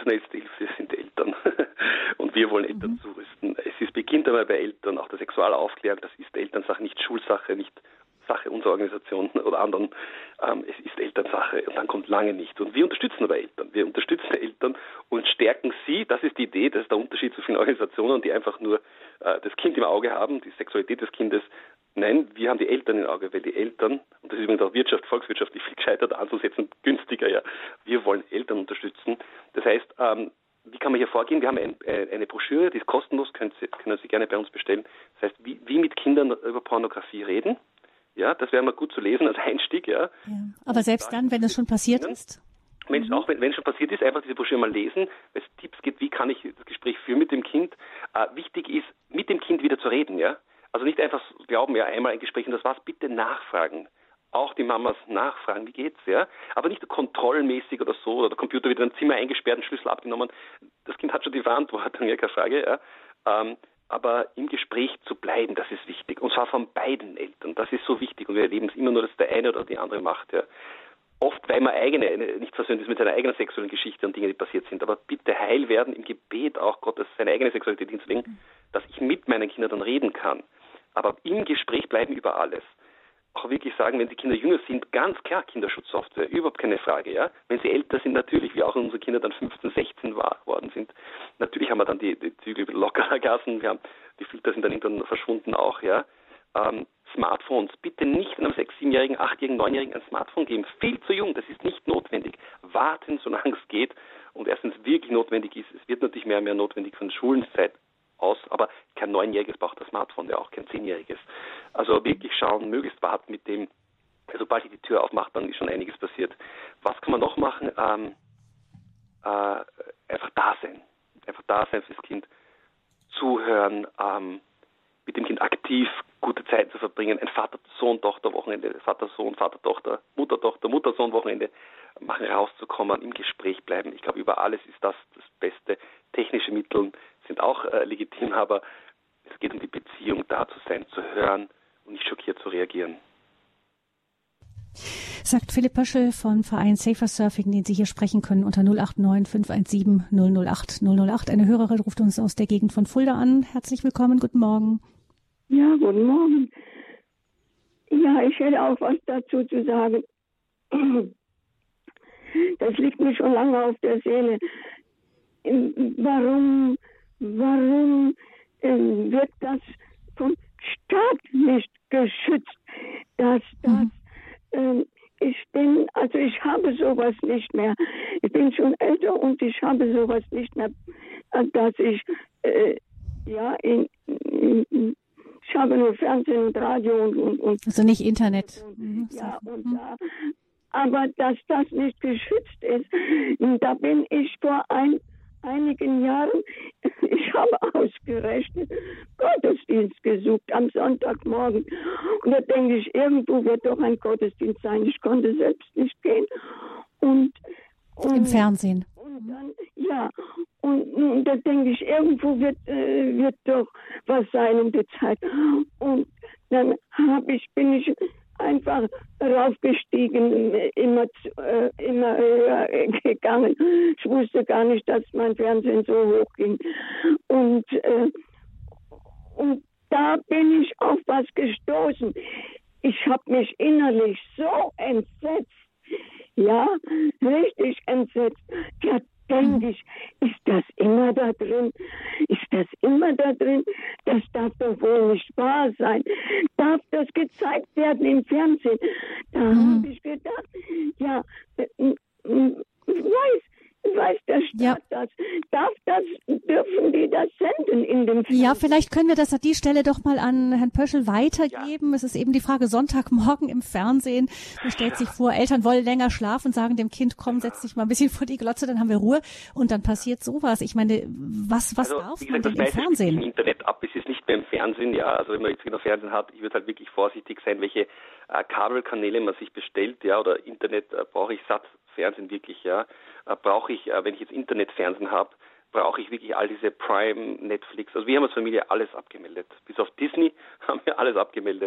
schnellste Hilfe sind Eltern. Und wir wollen Eltern mhm. zurüsten. Es ist, beginnt einmal bei Eltern, auch der Sexualaufklärung, das ist Elternsache, nicht Schulsache, nicht Sache unserer Organisation oder anderen. Ähm, es ist Elternsache und dann kommt lange nicht. Und wir unterstützen aber Eltern. Wir unterstützen Eltern und stärken sie. Das ist die Idee, das ist der Unterschied zu vielen Organisationen, die einfach nur äh, das Kind im Auge haben, die Sexualität des Kindes. Nein, wir haben die Eltern im Auge, weil die Eltern, und das ist übrigens auch Wirtschaft, volkswirtschaftlich viel gescheiter anzusetzen, günstiger, ja. Wir wollen Eltern unterstützen. Das heißt, ähm, wie kann man hier vorgehen? Wir haben ein, äh, eine Broschüre, die ist kostenlos, können Sie, können Sie gerne bei uns bestellen. Das heißt, wie, wie mit Kindern über Pornografie reden. Ja, das wäre mal gut zu lesen als Einstieg, ja. ja. Aber selbst dann, wenn es schon passiert ist? Wenn es mhm. auch wenn, wenn es schon passiert ist, einfach diese Broschüre mal lesen, weil es Tipps gibt, wie kann ich das Gespräch führen mit dem Kind. Äh, wichtig ist, mit dem Kind wieder zu reden, ja. Also nicht einfach glauben, ja, einmal ein Gespräch und das war's, bitte nachfragen. Auch die Mamas nachfragen, wie geht's, ja. Aber nicht kontrollmäßig oder so, oder der Computer wird in ein Zimmer eingesperrt, einen Schlüssel abgenommen. Das Kind hat schon die Verantwortung, ja, keine Frage, ja. Ähm, aber im Gespräch zu bleiben, das ist wichtig. Und zwar von beiden Eltern. Das ist so wichtig. Und wir erleben es immer nur, dass der eine oder die andere macht, ja. Oft, weil man eigene, nicht versöhnt ist mit seiner eigenen sexuellen Geschichte und Dinge, die passiert sind. Aber bitte heil werden im Gebet auch Gottes seine eigene Sexualität hinzulegen, dass ich mit meinen Kindern dann reden kann. Aber im Gespräch bleiben über alles. Auch wirklich sagen, wenn die Kinder jünger sind, ganz klar Kinderschutzsoftware, überhaupt keine Frage, ja. Wenn sie älter sind, natürlich, wie auch unsere Kinder dann fünfzehn, sechzehn war, worden sind, natürlich haben wir dann die, die Zügel lockerer gelassen, wir haben, die Filter sind dann irgendwann verschwunden auch, ja. Ähm, Smartphones, bitte nicht einem sechs-, siebenjährigen, achtjährigen, neunjährigen ein Smartphone geben, viel zu jung, das ist nicht notwendig. Warten, solange es geht und erst wenn es wirklich notwendig ist, es wird natürlich mehr und mehr notwendig von der Schulzeit aus, aber kein Neunjähriges braucht das Smartphone, ja auch kein Zehnjähriges. Also wirklich schauen, möglichst warten mit dem, sobald ich die Tür aufmache, dann ist schon einiges passiert. Was kann man noch machen? Ähm, äh, einfach da sein. Einfach da sein fürs Kind. Zuhören, ähm, mit dem Kind aktiv gute Zeit zu verbringen. Ein Vater-Sohn-Tochter-Wochenende, Vater-Sohn, Vater-Tochter, Mutter-Tochter, Mutter-Sohn-Wochenende machen, rauszukommen, im Gespräch bleiben. Ich glaube, über alles ist das das Beste. Technische Mittel sind auch äh, legitim, aber es geht um die Beziehung, da zu sein, zu hören und nicht schockiert zu reagieren. Sagt Philipp Pöschel vom Verein Safer Surfing, den Sie hier sprechen können unter null acht neun fünf eins sieben null null acht null null acht. Eine Hörerin ruft uns aus der Gegend von Fulda an. Herzlich willkommen, guten Morgen. Ja, guten Morgen. Ja, ich hätte auch was dazu zu sagen. Das liegt mir schon lange auf der Seele. Warum, warum äh, wird das vom Staat nicht geschützt? Dass das, mhm. äh, ich bin, also ich habe sowas nicht mehr. Ich bin schon älter und ich habe sowas nicht mehr, dass ich, äh, ja, in, in, ich habe nur Fernsehen und Radio und, und, und also nicht Internet. Und, mhm. Ja, und mhm. da. Aber dass das nicht geschützt ist, da bin ich vor ein, einigen Jahren, ich habe ausgerechnet, Gottesdienst gesucht am Sonntagmorgen. Und da denke ich, irgendwo wird doch ein Gottesdienst sein. Ich konnte selbst nicht gehen. Und, und im Fernsehen. Und dann, ja, und, und da denke ich, irgendwo wird, äh, wird doch was sein um die Zeit. Und dann hab ich, bin ich einfach raufgestiegen, immer, äh, immer höher gegangen. Ich wusste gar nicht, dass mein Fernsehen so hoch ging. Und, äh, und da bin ich auf was gestoßen. Ich habe mich innerlich so entsetzt. Ja, richtig entsetzt. Ja, denke ich, ist das immer da drin? Ist das immer da drin? Das darf doch wohl nicht wahr sein. Darf das gezeigt werden im Fernsehen? Da mhm. habe ich gedacht, ja, weiß, weiß der Staat ja. das? Darf das, dürfen die das senden in dem Fernsehen? Ja, vielleicht können wir das an die Stelle doch mal an Herrn Pöschel weitergeben. Ja. Es ist eben die Frage Sonntagmorgen im Fernsehen. Man stellt sich vor, Eltern wollen länger schlafen, sagen dem Kind, komm, setz dich mal ein bisschen vor die Glotze, dann haben wir Ruhe. Und dann passiert sowas. Ich meine, was, was also, darf gesagt, man denn im Fernsehen? Im Internet ab, es ist nicht mehr im Fernsehen, ja. Also wenn man jetzt wieder Fernsehen hat, ich würde halt wirklich vorsichtig sein, welche äh, Kabelkanäle man sich bestellt, ja, oder Internet äh, brauche ich satt. Fernsehen wirklich, ja, äh, brauche ich, äh, wenn ich jetzt Internetfernsehen habe, brauche ich wirklich all diese Prime, Netflix, also wir haben als Familie alles abgemeldet. Bis auf Disney haben wir alles abgemeldet.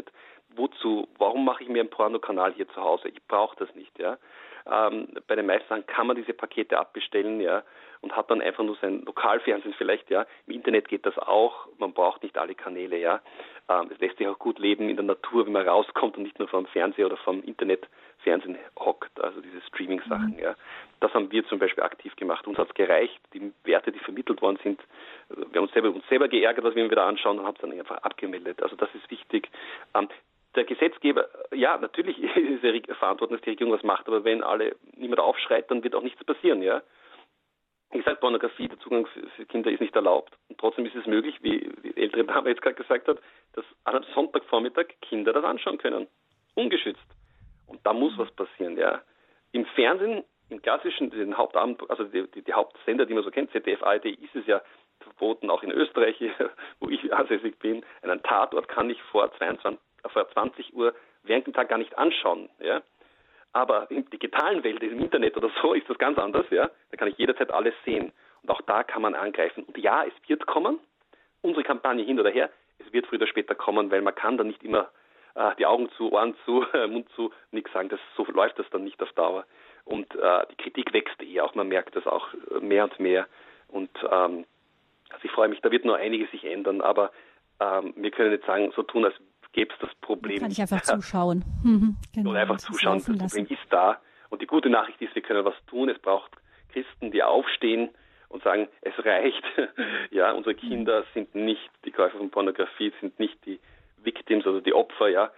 wozu, warum mache ich mir einen Pornokanal hier zu Hause? Ich brauche das nicht, ja. Ähm, bei den meisten Sachen kann man diese Pakete abbestellen, ja, und hat dann einfach nur sein Lokalfernsehen vielleicht, ja. Im Internet geht das auch, man braucht nicht alle Kanäle, ja. Ähm, es lässt sich auch gut leben in der Natur, wenn man rauskommt und nicht nur vom Fernseher oder vom Internetfernsehen hockt, also diese Streaming-Sachen, mhm. ja. Das haben wir zum Beispiel aktiv gemacht. Uns hat es gereicht, die Werte, die vermittelt worden sind. Wir haben uns selber, uns selber geärgert, dass wir ihn wieder anschauen und haben es dann einfach abgemeldet. Also das ist wichtig. Ähm, Der Gesetzgeber, ja, natürlich ist er verantwortlich, dass die Regierung was macht, aber wenn alle niemand aufschreit, dann wird auch nichts passieren, ja. Ich sage, Pornografie, der Zugang für Kinder ist nicht erlaubt. Und trotzdem ist es möglich, wie die ältere Dame jetzt gerade gesagt hat, dass an einem Sonntagvormittag Kinder das anschauen können. Ungeschützt. Und da muss was passieren, ja. Im Fernsehen, im klassischen, den Hauptabend, also die, die, die Hauptsender, die man so kennt, Z D F, A R D, ist es ja verboten, auch in Österreich, wo ich ansässig bin. Einen Tatort kann ich vor zweiundzwanzig vor zwanzig Uhr während dem Tag gar nicht anschauen, ja. Aber im digitalen Welt, im Internet oder so, ist das ganz anders, ja. Da kann ich jederzeit alles sehen. Und auch da kann man angreifen. Und ja, es wird kommen. Unsere Kampagne hin oder her, es wird früher oder später kommen, weil man kann dann nicht immer äh, die Augen zu, Ohren zu, äh, Mund zu, nichts sagen. Das, so läuft das dann nicht auf Dauer. Und äh, die Kritik wächst eh auch. Man merkt das auch mehr und mehr. Und ähm, also ich freue mich, da wird noch einiges sich ändern. Aber ähm, wir können nicht sagen, so tun, als gäbe es das Problem. Kann ich einfach zuschauen. Mhm, genau, Oder einfach zuschauen, das Problem lassen. Ist da. Und die gute Nachricht ist, wir können was tun. Es braucht Christen, die aufstehen und sagen, es reicht. Ja, unsere Kinder sind nicht die Käufer von Pornografie, sind nicht die Victims oder die Opfer, ja.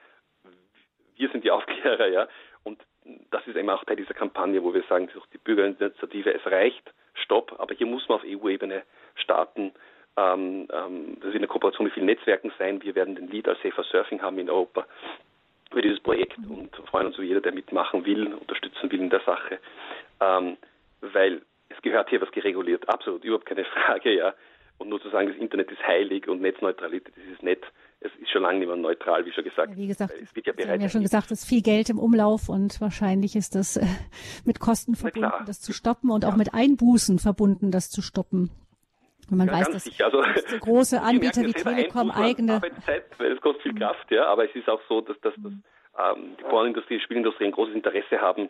Wir sind die Aufklärer, ja. Und das ist eben auch Teil dieser Kampagne, wo wir sagen, durch die Bürgerinitiative, es reicht, stopp. Aber hier muss man auf E U-Ebene starten. Ähm, ähm, das wird eine Kooperation mit vielen Netzwerken sein. Wir werden den Lead als Safer Surfing haben in Europa für dieses Projekt und freuen uns über jeder, der mitmachen will, unterstützen will in der Sache. Ähm, weil es gehört hier was gereguliert, absolut, überhaupt keine Frage, ja. Und nur zu sagen, das Internet ist heilig und Netzneutralität, das ist nett. Es ist schon lange nicht mehr neutral, wie schon gesagt. Ja, wie gesagt, es wird ja Sie haben ja schon gesagt, es ist viel Geld im Umlauf und wahrscheinlich ist das äh, mit Kosten verbunden, das zu stoppen und ja. auch mit Einbußen verbunden, das zu stoppen. Und man ja, weiß, dass sicher. Also, so große Anbieter wie Telekom eigene Arbeitszeit, weil es kostet viel Kraft, ja, aber es ist auch so, dass, dass, dass ähm, die Pornindustrie, die Spielindustrie ein großes Interesse haben,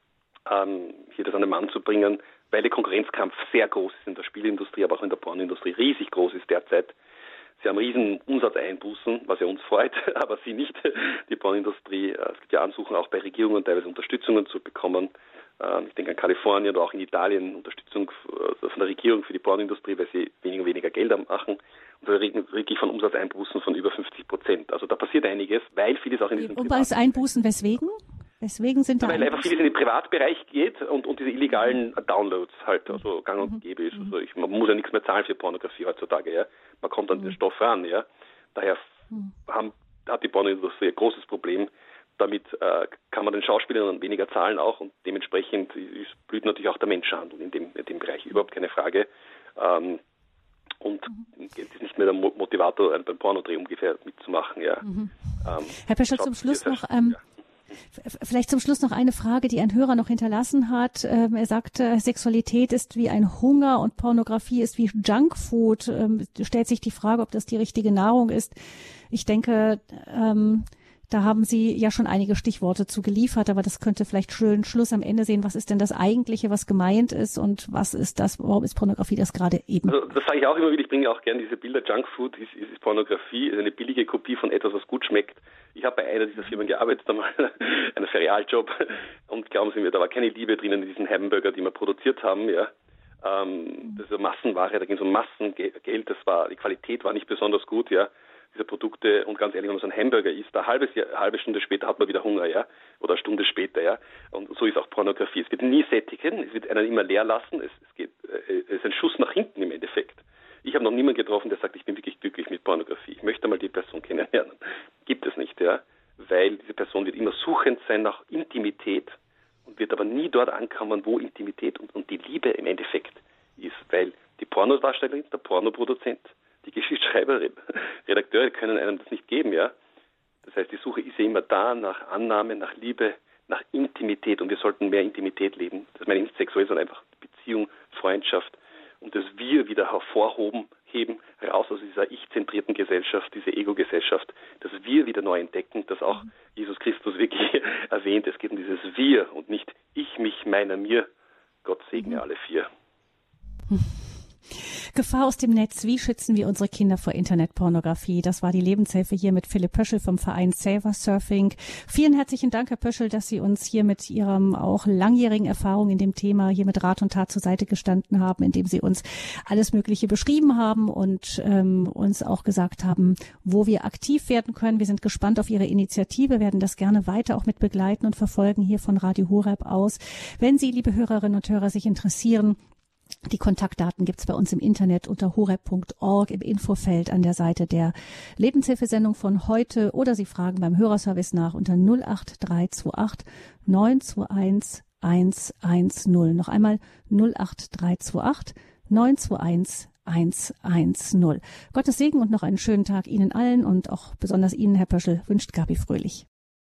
ähm, hier das an den Mann zu bringen, weil der Konkurrenzkampf sehr groß ist in der Spielindustrie, aber auch in der Pornindustrie riesig groß ist derzeit. Sie haben riesen Umsatzeinbußen, was ja uns freut, aber sie nicht, die Pornindustrie. Es gibt ja Ansuchen auch bei Regierungen, teilweise Unterstützungen zu bekommen. Ich denke an Kalifornien oder auch in Italien Unterstützung von der Regierung für die Pornindustrie, weil sie weniger und weniger Gelder machen. Und wir reden wirklich von Umsatzeinbußen von über fünfzig Prozent. Also da passiert einiges, weil vieles auch in diesem Umsatzeinbußen, weswegen? Weswegen sind da Weil einfach vieles in den Privatbereich geht und, und diese illegalen Downloads halt also gang und gäbe ist. Also ich, man muss ja nichts mehr zahlen für Pornografie heutzutage, ja. Man kommt an den Stoff ran, ja. Daher haben, hat die Pornindustrie ein großes Problem. Damit äh, kann man den Schauspielern weniger zahlen auch und dementsprechend blüht natürlich auch der Menschenhandel in dem, in dem Bereich, überhaupt keine Frage. Ähm, und mhm. Geld ist nicht mehr der Motivator, beim Pornodreh ungefähr mitzumachen. Ja. Mhm. Ähm, Herr Pescher, zum Schluss noch, ähm, ja. vielleicht zum Schluss noch eine Frage, die ein Hörer noch hinterlassen hat. Ähm, er sagte, Sexualität ist wie ein Hunger und Pornografie ist wie Junkfood. Ähm, stellt sich die Frage, ob das die richtige Nahrung ist. Ich denke, ähm, da haben Sie ja schon einige Stichworte zu geliefert, aber das könnte vielleicht schön Schluss am Ende sehen. Was ist denn das Eigentliche, was gemeint ist und was ist das, warum ist Pornografie das gerade eben? Also das sage ich auch immer wieder, ich bringe auch gerne diese Bilder. Junkfood ist, ist, ist Pornografie, ist eine billige Kopie von etwas, was gut schmeckt. Ich habe bei einer dieser Firmen gearbeitet, einmal einen Ferialjob und glauben Sie mir, da war keine Liebe drinnen in diesen Hamburger, die wir produziert haben, ja. Ähm, das ist eine Massenware, da ging es um Massengeld, das war, die Qualität war nicht besonders gut, ja. Diese Produkte und ganz ehrlich, wenn man so ein Hamburger isst, eine halbe, eine halbe Stunde später hat man wieder Hunger, ja, oder eine Stunde später, ja, und so ist auch Pornografie. Es wird nie sättigen, es wird einen immer leer lassen, es, es geht, äh, es ist ein Schuss nach hinten im Endeffekt. Ich habe noch niemanden getroffen, der sagt, ich bin wirklich glücklich mit Pornografie. Ich möchte mal die Person kennenlernen. Gibt es nicht, ja, weil diese Person wird immer suchend sein nach Intimität und wird aber nie dort ankommen, wo Intimität und, und die Liebe im Endeffekt ist, weil die Pornodarstellerin, der Pornoproduzent, die Geschichtsschreiberin, Redakteure können einem das nicht geben, ja. Das heißt, die Suche ist ja immer da nach Annahme, nach Liebe, nach Intimität und wir sollten mehr Intimität leben. Das meine ich nicht sexuell, sondern einfach Beziehung, Freundschaft und das Wir wieder hervorhoben, heben, raus aus dieser ich-zentrierten Gesellschaft, diese Ego-Gesellschaft, dass wir wieder neu entdecken, dass auch Jesus Christus wirklich erwähnt, es geht um dieses Wir und nicht ich, mich, meiner, mir. Gott segne alle vier. Gefahr aus dem Netz. Wie schützen wir unsere Kinder vor Internetpornografie? Das war die Lebenshilfe hier mit Philipp Pöschel vom Verein Save Us Surfing. Vielen herzlichen Dank, Herr Pöschel, dass Sie uns hier mit Ihrem auch langjährigen Erfahrung in dem Thema hier mit Rat und Tat zur Seite gestanden haben, indem Sie uns alles Mögliche beschrieben haben und ähm, uns auch gesagt haben, wo wir aktiv werden können. Wir sind gespannt auf Ihre Initiative, werden das gerne weiter auch mit begleiten und verfolgen hier von Radio Horeb aus. Wenn Sie, liebe Hörerinnen und Hörer, sich interessieren, die Kontaktdaten gibt's bei uns im Internet unter horeb punkt org im Infofeld an der Seite der Lebenshilfesendung von heute oder Sie fragen beim Hörerservice nach unter null acht drei zwei acht neun zwei eins eins eins null. Noch einmal null acht drei zwei acht neun zwei eins eins eins null. Gottes Segen und noch einen schönen Tag Ihnen allen und auch besonders Ihnen, Herr Pöschel, wünscht Gabi Fröhlich.